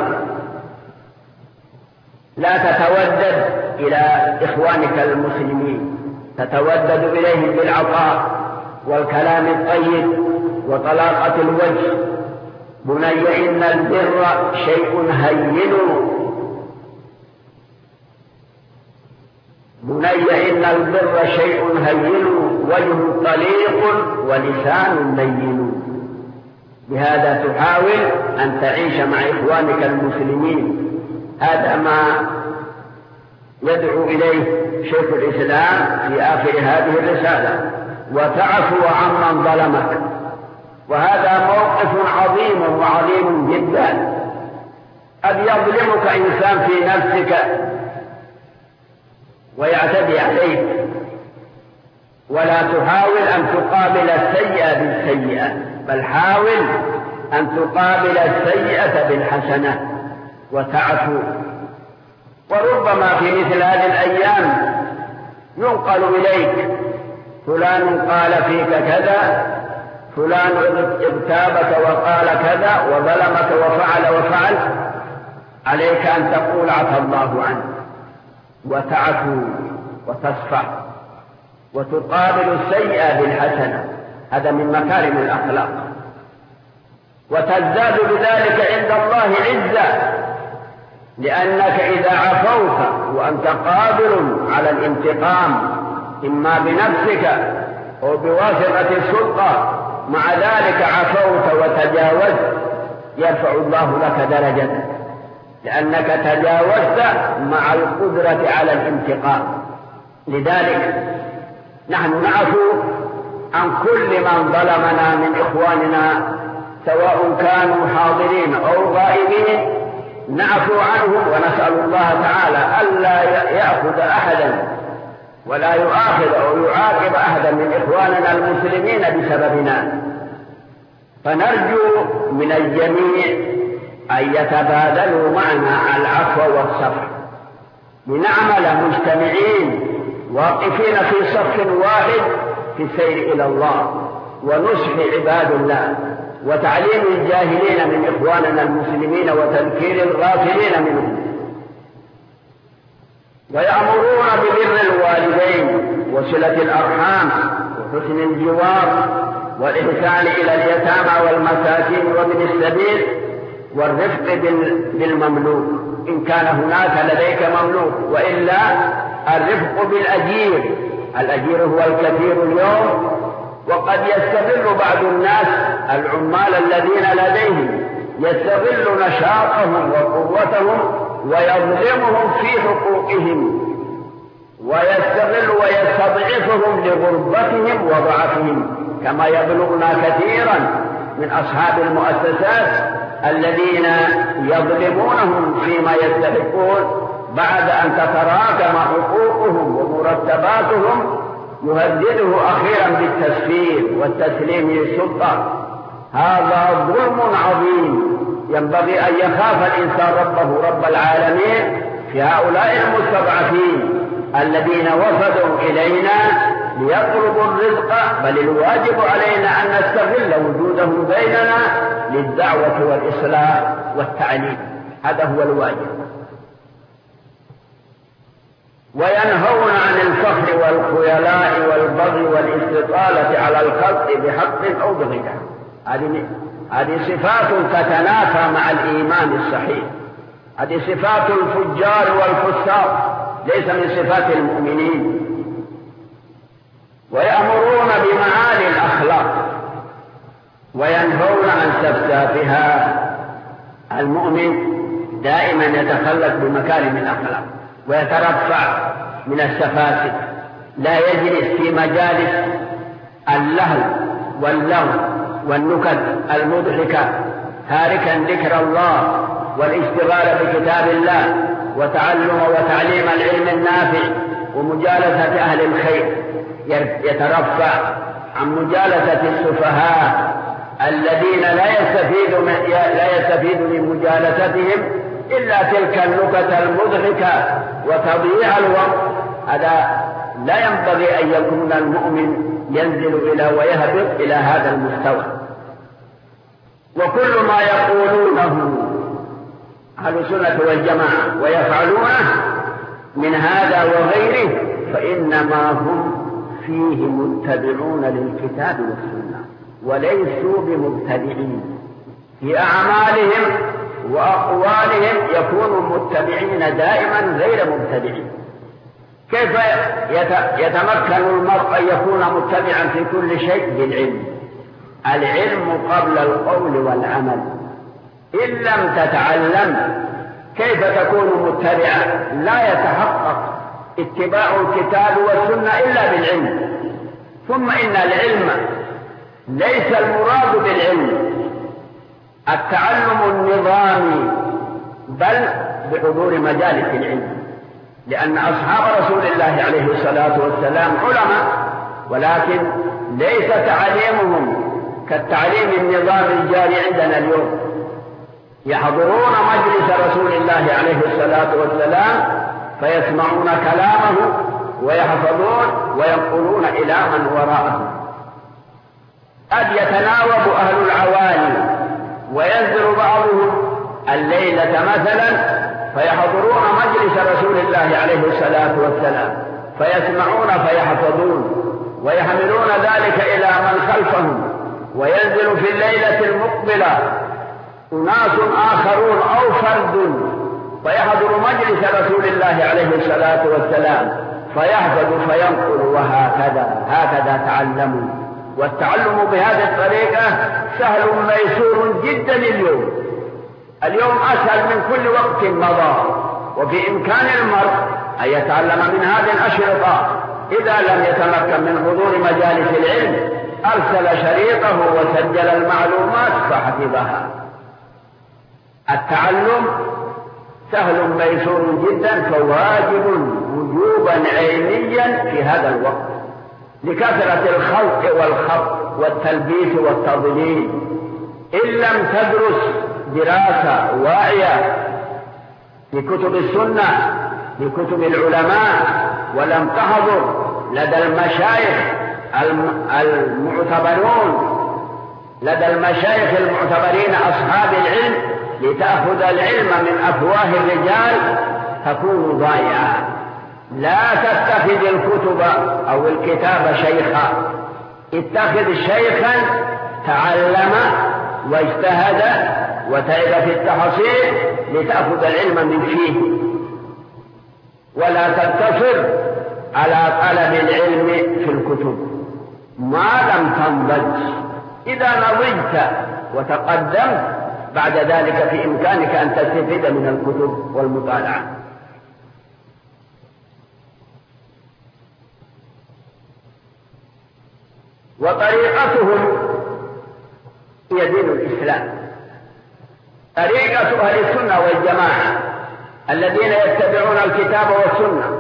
لا تتودد إلى إخوانك المسلمين، تتودد إليهم بالعطاء والكلام الطيب وطلاقة الوجه. بني إن البر شيء هين، بني إن البر شيء هين، وجه طليق ولسان لين. بهذا تحاول أن تعيش مع إخوانك المسلمين. هذا ما يدعو إليه شيخ الإسلام في آخر هذه الرسالة، وتعفو عمن ظلمك. وهذا موقف عظيم وعظيم جدا. قد يظلمك إنسان في نفسك ويعتدي عليك، ولا تحاول أن تقابل السيئة بالسيئة، بل حاول أن تقابل السيئة بالحسنة وتعفو. وربما في مثل هذه الأيام ينقل إليك فلان قال فيك كذا، فلان اغتابك وقال كذا وظلمك وفعل. عليك أن تقول عفى الله عنه وتعفو وتصفح وتقابل السيئة بالحسنة. هذا من مكارم الأخلاق، وتزداد بذلك عند الله عزة، لأنك إذا عفوت وأنت قادر على الانتقام إما بنفسك أو بواسطة السلطة، مع ذلك عفوت وتجاوزت، يرفع الله لك درجة، لأنك تجاوزت مع القدرة على الانتقام. لذلك نحن نعفو عن كل من ظلمنا من إخواننا، سواء كانوا حاضرين أو غائبين، نعفو عنهم ونسأل الله تعالى ألا يأخذ أحدا ولا يؤاخذ أو يعاقب أحدا من إخواننا المسلمين بسببنا. فنرجو من الجميع أن يتبادلوا معنا العفو والصفح، لنعمل مجتمعين واقفين في صف واحد في السير إلى الله ونصح عباد الله وتعليم الجاهلين من إخواننا المسلمين وتذكير الغافلين منهم. ويأمرون ببر الوالدين وصلة الأرحام وحسن الجوار والإحسان إلى اليتامى والمساكين وابن السبيل والرفق بالمملوك إن كان هناك لديك مملوك، وإلا الرفق بالأجير. الأجير هو الكثير اليوم، وقد يستغل بعض الناس العمال الذين لديهم، يستغل نشاطهم وقوتهم ويظلمهم في حقوقهم، ويستغل ويستضعفهم لغربتهم وضعفهم، كما يبلغنا كثيرا من أصحاب المؤسسات الذين يظلمونهم فيما يستحقون بعد أن تتراكم حقوقهم ومرتباتهم، يهدده أخيرا بالتسفير والتسليم للسلطة. هذا ظلم عظيم، ينبغي أن يخاف الإنسان ربه رب العالمين في هؤلاء المستضعفين الذين وفدوا إلينا ليطلبوا الرزق، بل الواجب علينا أن نستغل وجودهم بيننا للدعوة والإصلاح والتعليم. هذا هو الواجب. وينهون عن الفخر والخيلاء والبغي والاستطالة على الخلق بحق أو بغيره. هذه صفات تتنافى مع الإيمان الصحيح. هذه صفات الفجار والفساق، ليس من صفات المؤمنين. ويأمرون بمعالي الأخلاق وينهون عن سفسافها. المؤمن دائما يتخلق بمكارم الأخلاق ويترفع من السفاسف، لا يجلس في مجالس اللهو واللغو والنكت المضحكة، تاركا ذكر الله والاشتغال بكتاب الله وتعلم وتعليم العلم النافع ومجالسة أهل الخير. يترفع عن مجالسة السفهاء الذين لا يستفيد من مجالستهم إلا تلك النكت المضحكة وتضييع الوقت. هذا لا ينبغي أن يكون المؤمن ينزل ويهبط إلى هذا المستوى. وكل ما يقولونه أهل السنة والجماعة ويفعلونه من هذا وغيره فإنما هم فيه متبعون للكتاب والسنة وليسوا بمبتدعين في أعمالهم وأقوالهم، يكونوا متبعين دائما غير مبتدعين. كيف يتمكن المرء أن يكون متبعا في كل شيء؟ بالعلم. العلم قبل القول والعمل. إن لم تتعلم كيف تكون متبعا؟ لا يتحقق اتباع الكتاب والسنة إلا بالعلم. ثم إن العلم ليس المراد بالعلم التعلم النظامي، بل بحضور مجالس العلم، لأن أصحاب رسول الله عليه الصلاة والسلام علماء، ولكن ليس تعليمهم كالتعليم النظامي الجاري عندنا اليوم. يحضرون مجلس رسول الله عليه الصلاة والسلام فيسمعون كلامه ويحفظون وينقلون إلى من وراءهم. قد يتناوب أهل العوالي وينزل بعضهم الليلة مثلا فيحضرون مجلس رسول الله عليه الصلاة والسلام فيسمعون فيحفظون ويحملون ذلك إلى من خلفهم، وينزل في الليلة المقبلة أناس آخرون أو فرد فيحضر مجلس رسول الله عليه الصلاة والسلام فيحفظ فينقل، هكذا تعلموا. والتعلم بهذه الطريقة سهل ميسور جدا اليوم أسهل من كل وقت مضى. وفي إمكان المرء أن يتعلم من هذه الأشرطة. إذا لم يتمكن من حضور مجالس العلم أرسل شريطه وسجل المعلومات فحفظها. التعلم سهل ميسور جدا، فواجب وجوبا عينيا في هذا الوقت لكثرة الخلق والخط والتلبيس والتضليل. إن لم تدرس دراسة واعية في كتب السنة لكتب العلماء ولم تحضر لدى المشايخ المعتبرين أصحاب العلم لتأخذ العلم من أفواه الرجال تكون ضائعا. لا تتخذ الكتب أو الكتاب شيخا، اتخذ شيخا تعلم واجتهد وتعب في التحصيل لتأخذ العلم من فيه، ولا تقتصر على طلب العلم في الكتب ما لم تنضج. إذا نضجت وتقدمت بعد ذلك في إمكانك أن تستفيد من الكتب والمطالعة. وطريقتهم هي دين الإسلام. طريقة أهل السنة والجماعة الذين يتبعون الكتاب والسنة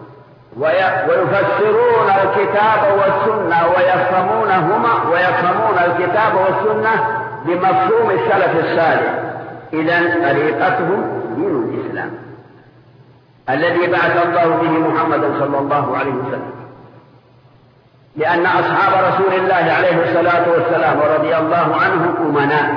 ويفسرون الكتاب والسنة ويفهمون الكتاب والسنة بمفهوم السلف الصالح. إذن طريقتهم دين الإسلام الذي بعث الله به محمدا صلى الله عليه وسلم، لأن أصحاب رسول الله عليه الصلاة والسلام ورضي الله عنهم أمناء،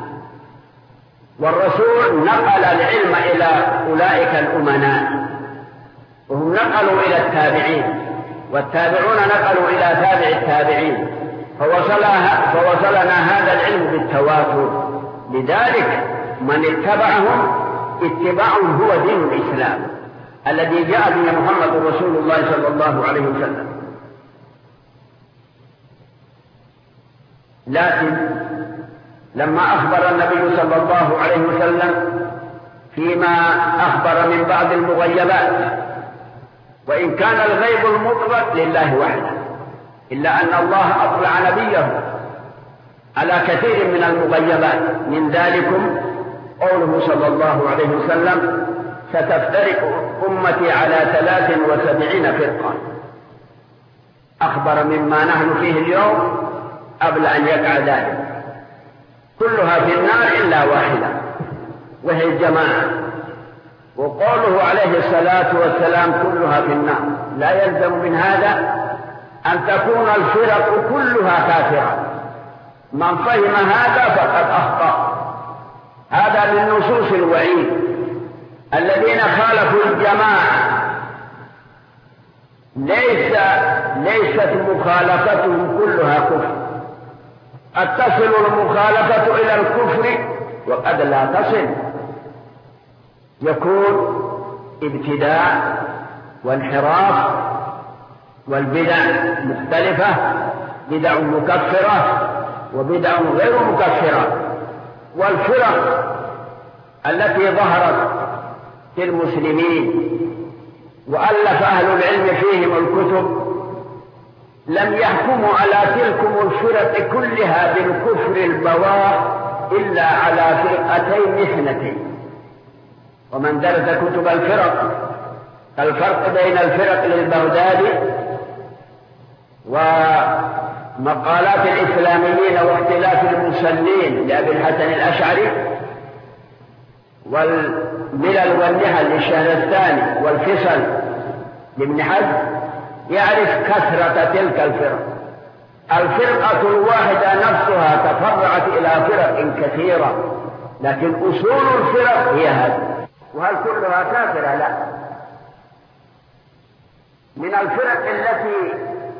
والرسول نقل العلم إلى أولئك الأمناء، وهم نقلوا إلى التابعين، والتابعون نقلوا إلى تابع التابعين، فوصلنا هذا العلم بالتواتر. لذلك من اتبعهم اتباعهم هو دين الإسلام الذي جاء به محمد رسول الله صلى الله عليه وسلم. لكن لما أخبر النبي صلى الله عليه وسلم فيما أخبر من بعض المغيبات، وإن كان الغيب المطلق لله وحده، إلا أن الله أطلع نبيه على كثير من المغيبات، من ذلكم قوله صلى الله عليه وسلم: ستفترق أمتي على 73 فرقة. أخبر مما نحن فيه اليوم قبل أن يقع ذلك، كلها في النار إلا واحدة وهي الجماعة. وقوله عليه الصلاة والسلام كلها في النار لا يلزم من هذا أن تكون الفرق كلها كافرة. من فهم هذا فقد أخطأ. هذا من نصوص الوعيد. الذين خالفوا الجماعة ليست مخالفتهم كلها كفر. قد تصل المخالفة إلى الكفر وقد لا تصل، يكون ابتداع وانحراف والبدع مختلفة، بدع مكفرة وبدع غير مكفرة. والفرق التي ظهرت في المسلمين وألف أهل العلم فيهم الكتب لم يحكموا على تلكم الفرق كلها بالكفر البواح إلا على فرقتين اثنتين. ومن درس كتب الفرق الفرق بين الفرق للبغدادي ومقالات الإسلاميين واختلاف المسلين لأبي الحسن الأشعري والملل والنهل للشهرستاني والفصل لابن حزم يعرف كثرة تلك الفرق. الفرقة الواحدة نفسها تفرعت إلى فرق كثيرة، لكن أصول الفرق هي هذه. وهل كلها كافرة؟ لا. من الفرق التي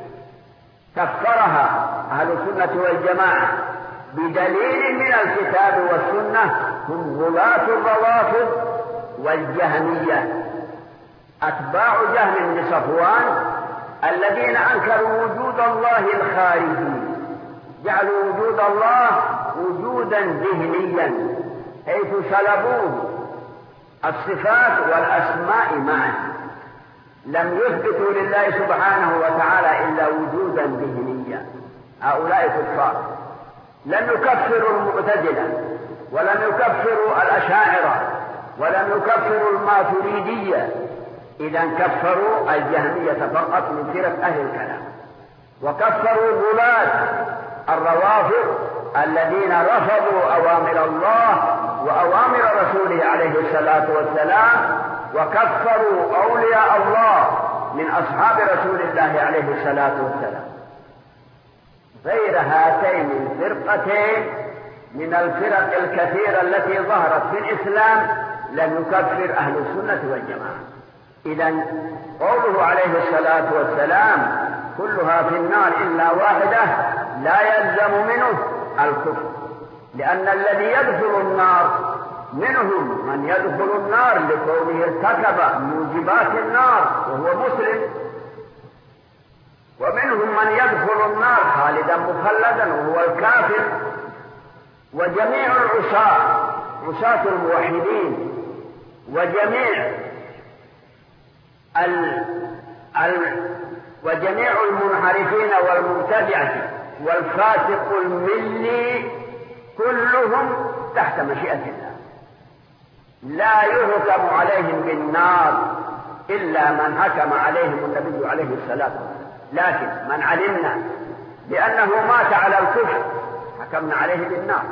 كفرها أهل السنة والجماعة بدليل من الكتاب والسنة هم غلاة الروافض والجهمية، أتباع جهم بن صفوان الذين أنكروا وجود الله الخارجي، جعلوا وجود الله وجودا ذهنيا، حيث سلبوه الصفات والأسماء معا، لم يثبتوا لله سبحانه وتعالى إلا وجودا ذهنيا. هؤلاء كفار. لم يكفروا المعتزلة ولم يكفروا الأشاعرة ولم يكفروا الماتريدية، إذا كفروا الجهمية فقط من فرق أهل الكلام. وكفروا غلاة الروافض الذين رفضوا أوامر الله وأوامر رسوله عليه الصلاة والسلام، وكفروا أولياء الله من أصحاب رسول الله عليه الصلاة والسلام. غير هاتين الفرقتين من الفرق الكثيرة التي ظهرت في الإسلام لم يكفر أهل السنة والجماعة. إذن قوله عليه الصلاة والسلام كلها في النار إلا واحدة لا يلزم منه الكفر، لأن الذي يدخل النار منهم من يدخل النار لكونه ارتكب موجبات النار وهو مسلم، ومنهم من يدخل النار خالدا مخلدا وهو الكافر. وجميع العصاة عصاة الموحدين وجميع المنحرفين والمبتدعة والفاسق الملي كلهم تحت مشيئة الله، لا يحكم عليهم بالنار إلا من حكم عليهم النبي عليه الصلاة والسلام. لكن من علمنا بأنه مات على الكفر حكمنا عليه بالنار.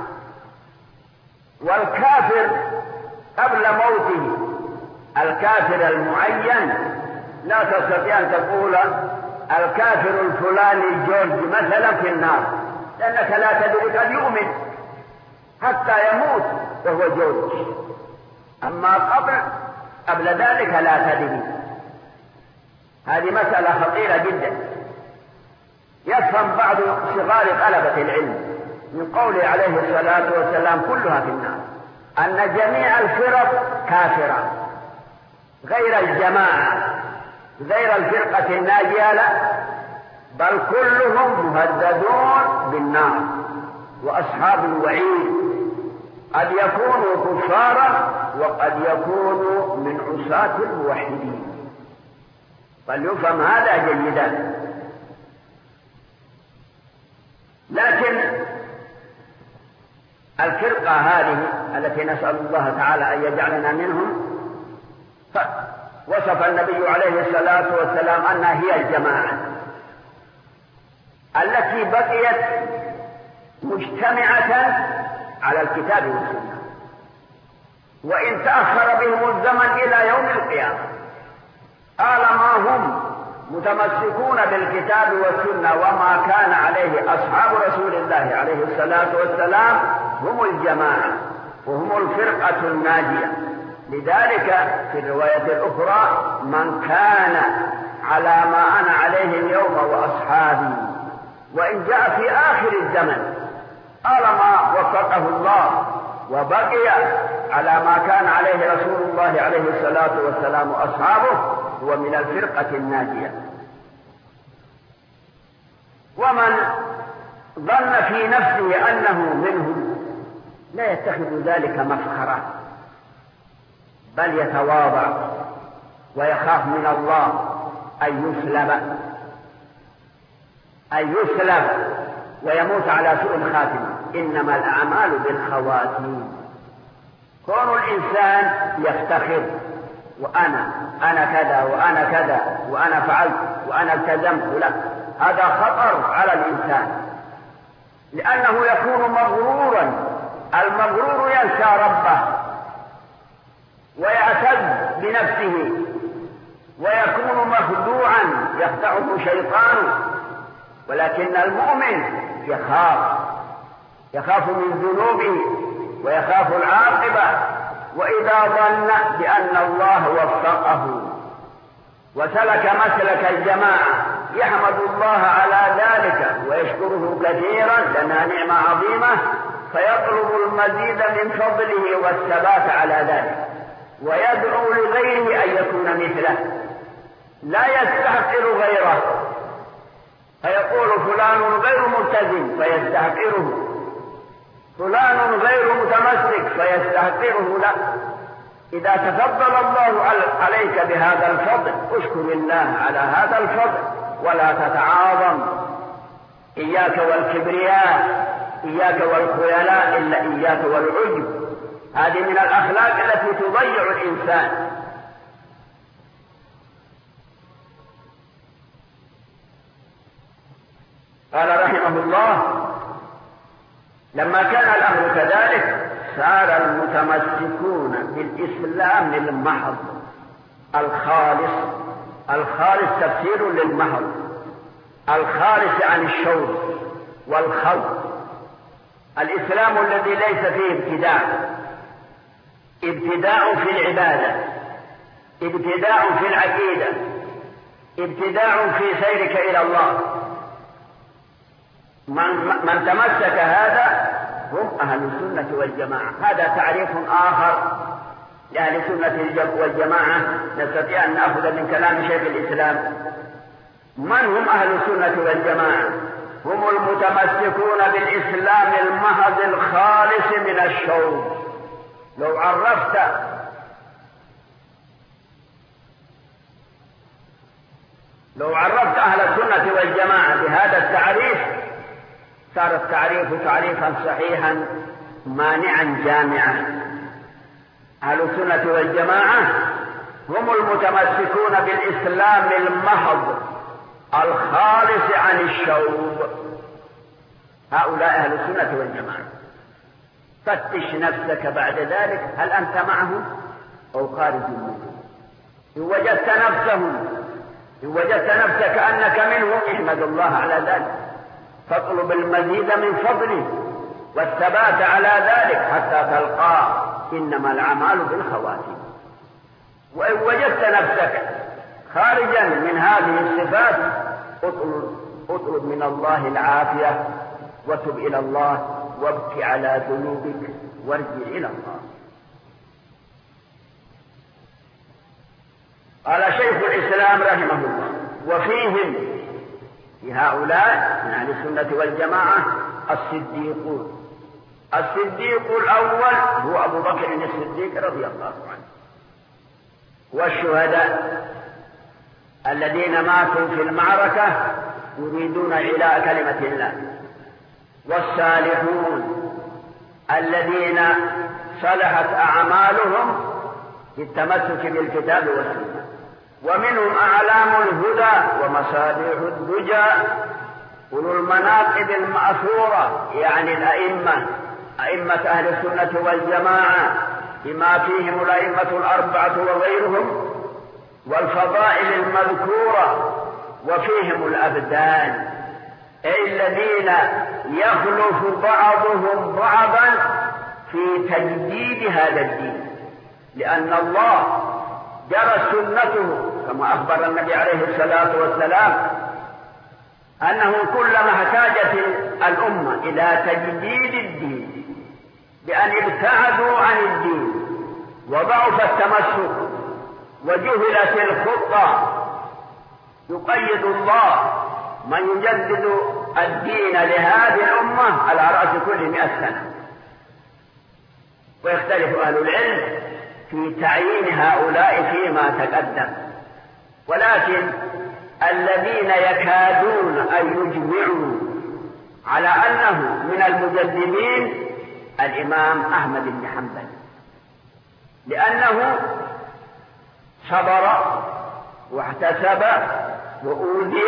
والكافر قبل موته الكافر المعين لا تستطيع أن تقول الكافر الفلاني جورج مثلا في النار، لأنك لا تدري قد يؤمن حتى يموت وهو جورج. أما قبل ذلك لا تدري. هذه مسألة خطيرة جدا. يفهم بعض صغار طلبة العلم من قوله عليه الصلاة والسلام كلها في النار أن جميع الفرق كافرة غير الجماعة، غير الفرقة الناجية لا، بل كلهم مهددون بالنار وأصحاب الوعيد، قد يكونوا كفارا وقد يكونوا من عصاة الموحدين. فليفهم هذا جيدا. لكن الفرقة هذه التي نسأل الله تعالى أن يجعلنا منهم وصف النبي عليه الصلاة والسلام أنها هي الجماعة التي بقيت مجتمعة على الكتاب والسنة، وإن تأخر بهم الزمن إلى يوم القيامة طالما هم متمسكون بالكتاب والسنة وما كان عليه أصحاب رسول الله عليه الصلاة والسلام هم الجماعة وهم الفرقة الناجية. لذلك في الرواية الأخرى: من كان على ما أنا عليه اليوم وأصحابي. وإن جاء في آخر الزمن طالما وفقه الله وبقي على ما كان عليه رسول الله عليه الصلاة والسلام وأصحابه هو من الفرقة الناجية. ومن ظن في نفسه أنه منهم لا يتخذ ذلك مفخرا، بل يتواضع ويخاف من الله أن يسلب ويموت على سوء الخاتمة. إنما الأعمال بالخواتيم. كون الإنسان يفتخر وأنا كذا وأنا كذا وأنا فعلت وأنا التزمت، لا، هذا خطر على الإنسان، لأنه يكون مغرورا. المغرور ينسى ربه ويعتز بنفسه ويكون مخدوعا يخدعه شيطانه. ولكن المؤمن يخاف من ذنوبه ويخاف العاقبة، وإذا ظن بأن الله وفقه وسلك مسلك الجماعة يحمد الله على ذلك ويشكره كثيرا لأنها نعمة عظيمة، فيطلب المزيد من فضله والثبات على ذلك، ويدعو لغيره أن يكون مثله، لا يستحقر غيره، فيقول فلان غير ملتزم فيستحقره، فلان غير متمسك فيستحقره. لا، إذا تفضل الله عليك بهذا الفضل اشكر الله على هذا الفضل ولا تتعاظم. إياك والكبرياء، إياك والخيلاء، إلا إياك والعجب. هذه من الأخلاق التي تضيع الإنسان. قال رحمه الله: لما كان الأمر كذلك صار المتمسكون بالإسلام المحض الخالص تفسير للمحض، الخالص عن الشوذ والخلط، الإسلام الذي ليس فيه ابتداع في العبادة، ابتداع في العقيدة، ابتداع في سيرك إلى الله. من تمسك هذا هم أهل السنة والجماعة. هذا تعريف آخر لأهل السنة والجماعة نستطيع أن نأخذ من كلام شيخ الإسلام. من هم أهل السنة والجماعة؟ هم المتمسكون بالإسلام المحض الخالص من الشوذ. لو عرفت أهل السنة والجماعة بهذا التعريف صار التعريف تعريفا صحيحا مانعا جامعا. أهل السنة والجماعة هم المتمسكون بالإسلام المحض الخالص عن الشوذ. هؤلاء أهل السنة والجماعة. فتش نفسك بعد ذلك، هل أنت معهم أو خارج منهم؟ إن وجدت نفسك أنك منهم احمد الله على ذلك، فاطلب المزيد من فضله والثبات على ذلك حتى تلقاه. إنما الأعمال بالخواتيم. وإن وجدت نفسك خارجا من هذه الصفات اطلب من الله العافية وتب إلى الله وابك على ذنوبك وارجع إلى الله. قال شيخ الإسلام رحمه الله: وفيهم، في هؤلاء من أهل السنة والجماعة، الصديق الأول هو أبو بكر الصديق رضي الله عنه، والشهداء الذين ماتوا في المعركة يريدون إعلاء كلمة الله، والصالحون الذين صلحت أعمالهم بالتمسك بالكتاب والسنة، ومنهم أعلام الهدى ومصابيح الدجى، أولو المناقب المأثورة، يعني الأئمة أئمة أهل السنة والجماعة بما فيهم الأئمة الأربعة وغيرهم والفضائل المذكورة، وفيهم الأبدان أي الذين يخلف بعضهم بعضا في تجديد هذا الدين، لأن الله جرت سنته كما أخبر النبي عليه الصلاة والسلام أنه كلما احتاجت الأمة إلى تجديد الدين بأن ابتعدوا عن الدين وضعف التمسك وجهلت الخطة، يقيد الله من يجدد الدين لهذه الأمة على رأس كل 100 سنة. ويختلف أهل العلم في تعيين هؤلاء فيما تقدم، ولكن الذين يكادون أن يجمعوا على أنه من المجددين الإمام أحمد بن حنبل، لأنه صبر واحتسب وأوذي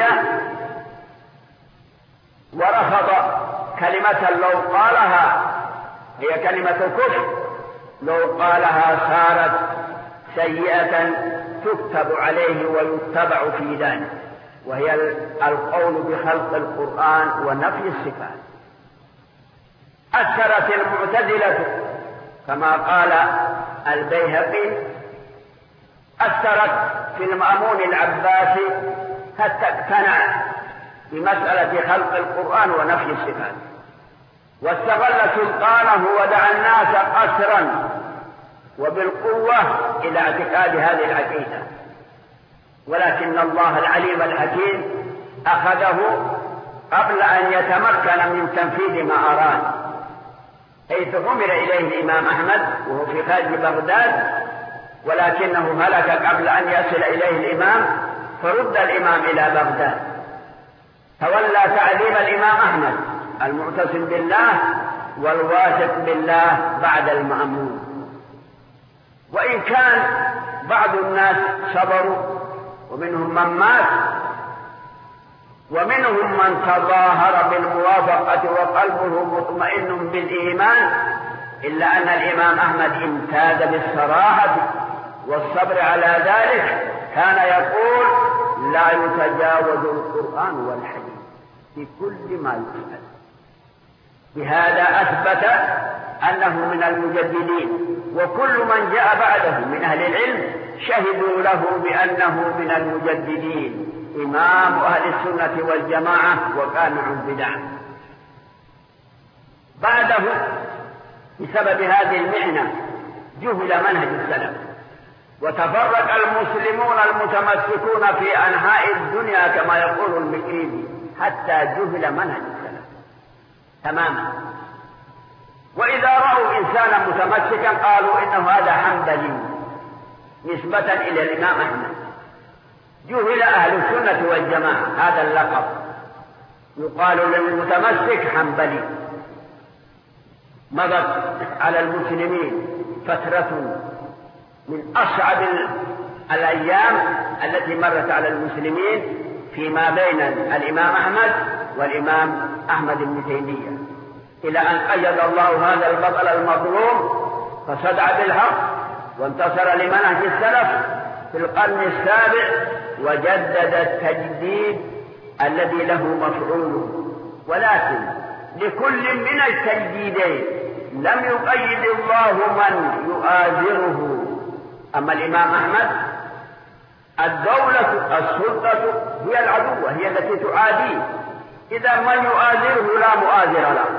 ورفض كلمة لو قالها هي كلمة كفر، لو قالها صارت سيئة تكتب عليه ويتبع في ذلك، وهي القول بخلق القرآن ونفي الصفات. أثرت المعتزلة كما قال البيهقي، أثرت في المأمون العباسي حتى اقتنع بمسألة خلق القرآن ونفي الصفات، واستغل سلطانه ودعا الناس قسرا وبالقوة إلى اعتقاد هذه العقيدة، ولكن الله العليم الحكيم أخذه قبل أن يتمكن من تنفيذ ما أراد، حيث حمل إليه الإمام أحمد وهو في خارج بغداد، ولكنه هلك قبل أن يصل إليه الإمام، فرد الإمام إلى بغداد، تولى تعذيب الإمام أحمد المعتصم بالله والواثق بالله بعد المأمون. وإن كان بعض الناس صبروا ومنهم من مات ومنهم من تظاهر بالموافقة وقلبه مطمئن بالإيمان، إلا أن الإمام أحمد امتاز بالصراحة والصبر على ذلك، كان يقول لا يتجاوز القرآن والحديث في كل ما يسأل. بهذا أثبت أنه من المجددين، وكل من جاء بعده من أهل العلم شهدوا له بأنه من المجددين، إمام أهل السنة والجماعة وقامع البدع. بعده بسبب هذه المحنة جهل منهج السلف، وتفرق المسلمون المتمسكون في أنحاء الدنيا كما يقول المكريزي حتى جهل منهج السلف تماما. وإذا رأوا إنسانا متمسكا قالوا إنه هذا حنبلي نسبة إلى الإمام أحمد. جهل أهل السنة والجماعة هذا اللقب، يقال للمتمسك حنبلي. مضت على المسلمين فترة من أصعب الأيام التي مرت على المسلمين فيما بين الإمام أحمد والإمام أحمد بن تيمية، إلى أن قيد الله هذا البطل المظلوم فصدع بالحق وانتصر لمنهج السلف في القرن السابع، وجدد التجديد الذي له مفعوله. ولكن لكل من التجديدين لم يقيد الله من يؤازره. أما الإمام أحمد الدولة السلطة هي العدوة، هي التي تعاديه، إذا من يؤازره لا مؤازر له.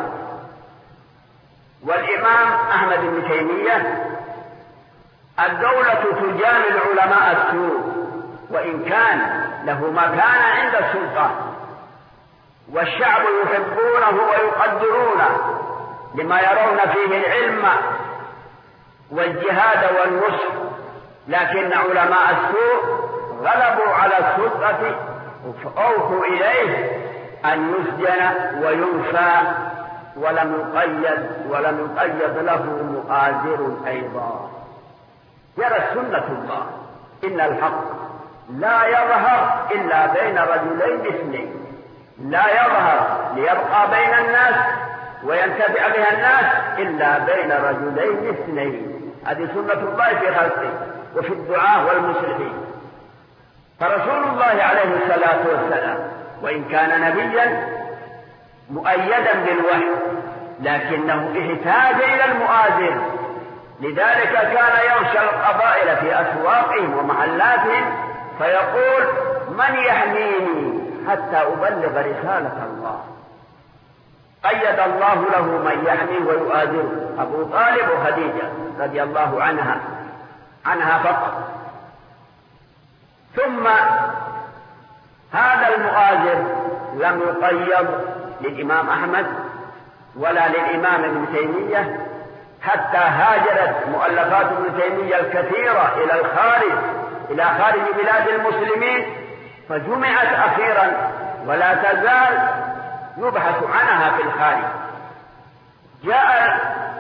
والإمام أحمد بن تيمية الدولة تجامل علماء السوء، وإن كان له مكانة عند السلطان، والشعب يحبونه ويقدرونه لما يرون فيه العلم والجهاد والنصر، لكن علماء السوء غلبوا على السلطة وأوفوا إليه أن يسجن وينفى، ولم يقيد له مؤازر أيضا. يرى سنة الله إن الحق لا يظهر إلا بين رجلين اثنين، لا يظهر ليبقى بين الناس وينتفع بها الناس إلا بين رجلين اثنين. هذه سنة الله في خلقه وفي الدعاء والمصلحين. فرسول الله عليه الصلاة والسلام وإن كان نبيا مؤيدا بالوحي لكنه احتاج إلى المؤازر، لذلك كان يغشى القبائل في أسواقهم ومحلاتهم فيقول من يحميني حتى أبلغ رسالة الله. قيد الله له من يحميه ويؤازره، أبو طالب وخديجة رضي الله عنها فقط. ثم هذا المؤازر لم يقيد للإمام أحمد ولا للإمام ابن تيمية، حتى هاجرت مؤلفات ابن تيمية الكثيرة إلى خارج بلاد المسلمين، فجمعت أخيرا ولا تزال يبحث عنها في الخارج. جاء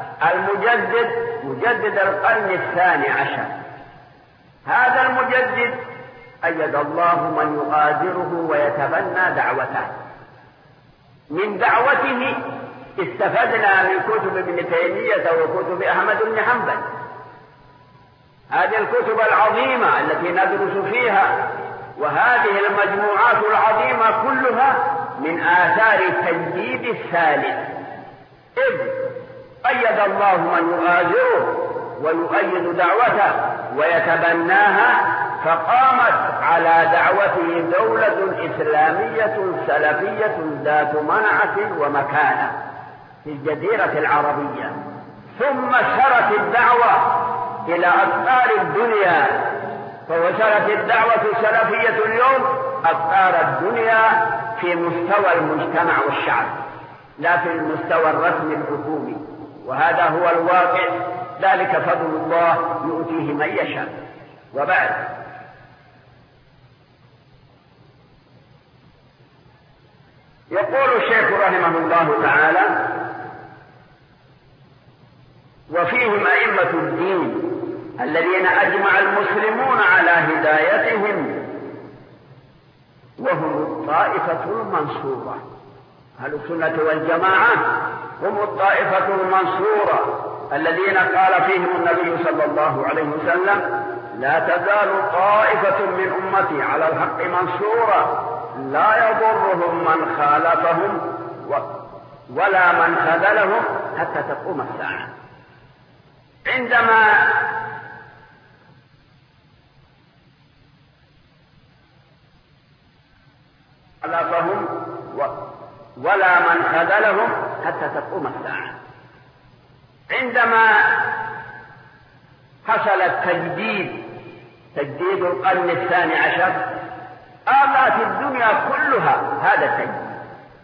مجدد القرن الثاني عشر. هذا المجدد أيد الله من يغادره ويتبنى دعوته. من دعوته استفدنا من كتب ابن تيمية وكتب أحمد بن حنبل، هذه الكتب العظيمة التي ندرس فيها، وهذه المجموعات العظيمة كلها من آثار تجديد الثالث، إذ أيد الله من يغادره ويؤيد دعوته ويتبناها، فقامت على دعوته دولة إسلامية سلفية ذات منعة ومكانة في الجزيرة العربية. ثم سرت الدعوة إلى أقطار الدنيا، فوصلت الدعوة السلفية اليوم أقطار الدنيا في مستوى المجتمع والشعب، لا في المستوى الرسمي الحكومي، وهذا هو الواقع، ذلك فضل الله يؤتيه من يشاء. وبعد، يقول الشيخ رحمه الله تعالى: وفيهم أئمة الدين الذين أجمع المسلمون على هدايتهم وهم الطائفة المنصورة. أهل السنة والجماعة هم الطائفة المنصورة الذين قال فيهم النبي صلى الله عليه وسلم: لا تزال طائفة من أمتي على الحق منصورة لا يضرهم من خالفهم ولا من خذلهم حتى تقوم الساعة. عندما خالفهم ولا من خذلهم حتى تقوم الساعة. عندما حصل تجديد القرن الثاني عشر، آلت الدنيا كلها هذا التجديد،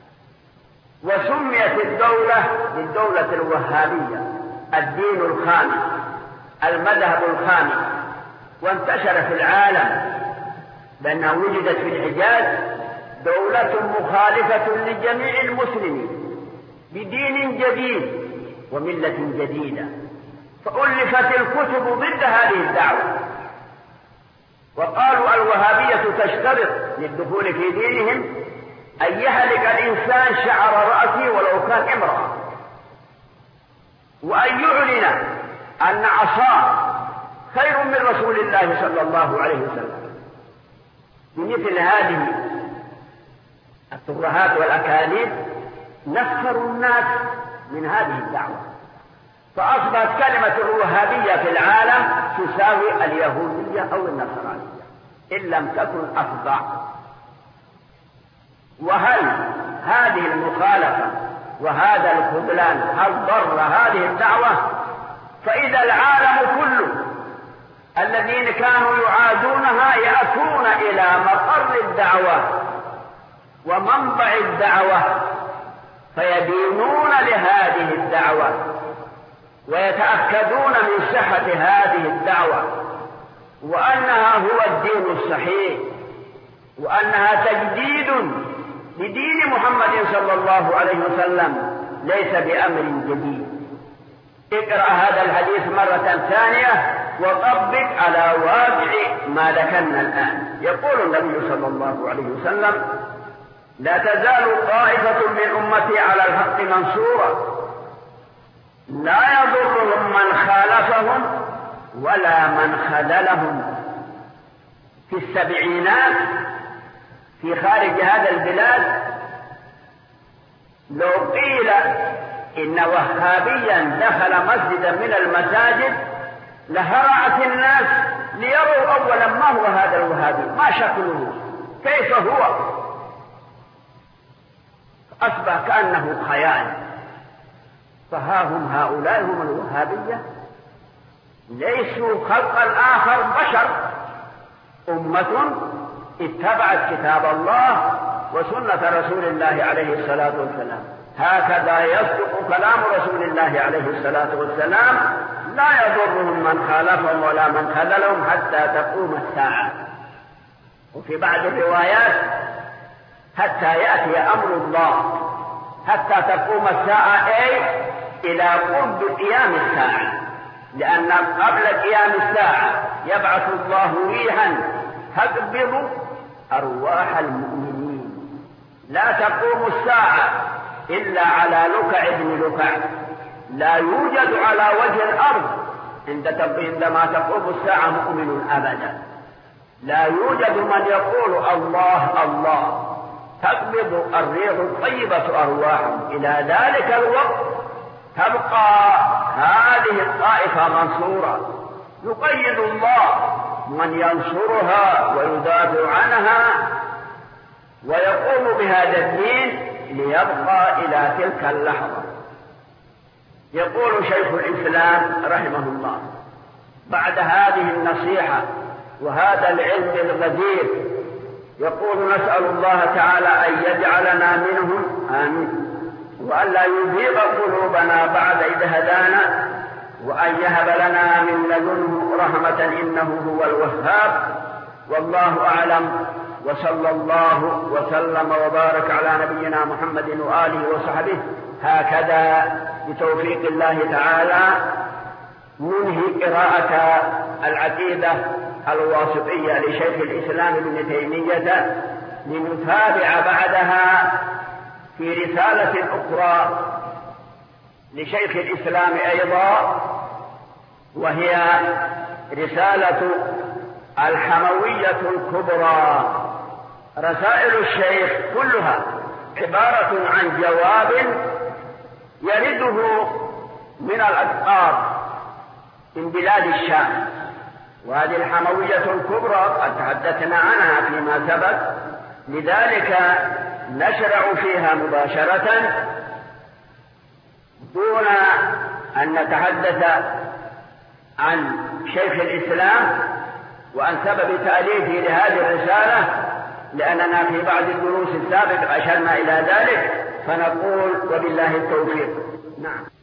وسميت الدولة بالدولة الوهابية، الدين الخامس، المذهب الخامس، وانتشر في العالم، لأنها وجدت في الحجاز دولة مخالفة لجميع المسلمين بدين جديد وملة جديدة، فألفت الكتب ضد هذه الدعوة، وقالوا الوهابية تشترط للدخول في دينهم أن يحلق الإنسان شعر رأسه ولو كان امرأة، وأن يعلن أن عصاه خير من رسول الله صلى الله عليه وسلم. بمثل هذه الترهات والأكاذيب نفروا الناس من هذه الدعوة، فأصبحت كلمة الوهابية في العالم تساوي اليهودية أو النصرانية إن لم تكن أفظع. وهل هذه المخالفة وهذا الخذلان هل ضر هذه الدعوة؟ فإذا العالم كله الذين كانوا يعادونها يأتون إلى مقر الدعوة ومنبع الدعوة فيدينون لهذه الدعوة ويتأكدون من صحة هذه الدعوة وأنها هو الدين الصحيح وأنها تجديد لدين محمد صلى الله عليه وسلم ليس بأمر جديد. اقرأ هذا الحديث مرة ثانية وطبق على واقع ما ذكرنا الآن. يقول النبي صلى الله عليه وسلم: لا تزال طائفة من أمتي على الحق منصورة لا يضرهم من خالفهم ولا من خذلهم. في السبعينات في خارج هذا البلاد لو قيل إن وهابيا دخل مسجدا من المساجد لهرعت الناس ليروا أولا ما هو هذا الوهابي، ما شكله، كيف هو، أصبح كأنه خيال. فها هم هؤلاء هم الوهابية، ليسوا خلق الآخر، بشر، أمة اتبعت كتاب الله وسنة رسول الله عليه الصلاة والسلام. هكذا يصدق كلام رسول الله عليه الصلاة والسلام: لا يضرهم من خالفهم ولا من خذلهم حتى تقوم الساعة. وفي بعض الروايات: حتى يأتي أمر الله، حتى تقوم الساعة، أي إلى قرب قيام الساعة، لأن قبل قيام الساعة يبعث الله ريحا تقبض أرواح المؤمنين. لا تقوم الساعة إلا على لكع ابن لكع، لا يوجد على وجه الأرض عندما تقوم الساعة مؤمن أبدا. لا يوجد من يقول الله الله، تقبض الريح الطيبة أرواحهم. إلى ذلك الوقت تبقى هذه الطائفة منصورة، يقيد الله من ينصرها ويدافع عنها ويقوم بهذا الدين ليبقى إلى تلك اللحظة. يقول شيخ الإسلام رحمه الله بعد هذه النصيحة وهذا العلم الغزير، يقول: نسأل الله تعالى أن يجعلنا منهم، آمين، وأن لا يزيغ قلوبنا بعد إذ هدانا، وأن يهب لنا من لدنه رحمة إنه هو الوهاب. والله أعلم، وصلى الله وسلم وبارك على نبينا محمد وآله وصحبه. هكذا بتوفيق الله تعالى ننهي قراءة العقيدة الواسطية لشيخ الإسلام ابن تيمية، لنتابع بعدها في رسالة أخرى لشيخ الإسلام أيضا، وهي رسالة الحموية الكبرى. رسائل الشيخ كلها عبارة عن جواب يرده من الأقطار من بلاد الشام، وهذه الحموية الكبرى قد تحدثنا عنها فيما سبق، لذلك نشرع فيها مباشرة دون أن نتحدث عن شيخ الإسلام وعن سبب تأليفه لهذه الرسالة، لأننا في بعض الدروس السابقة أشرنا إلى ذلك، فنقول وبالله التوفيق. نعم.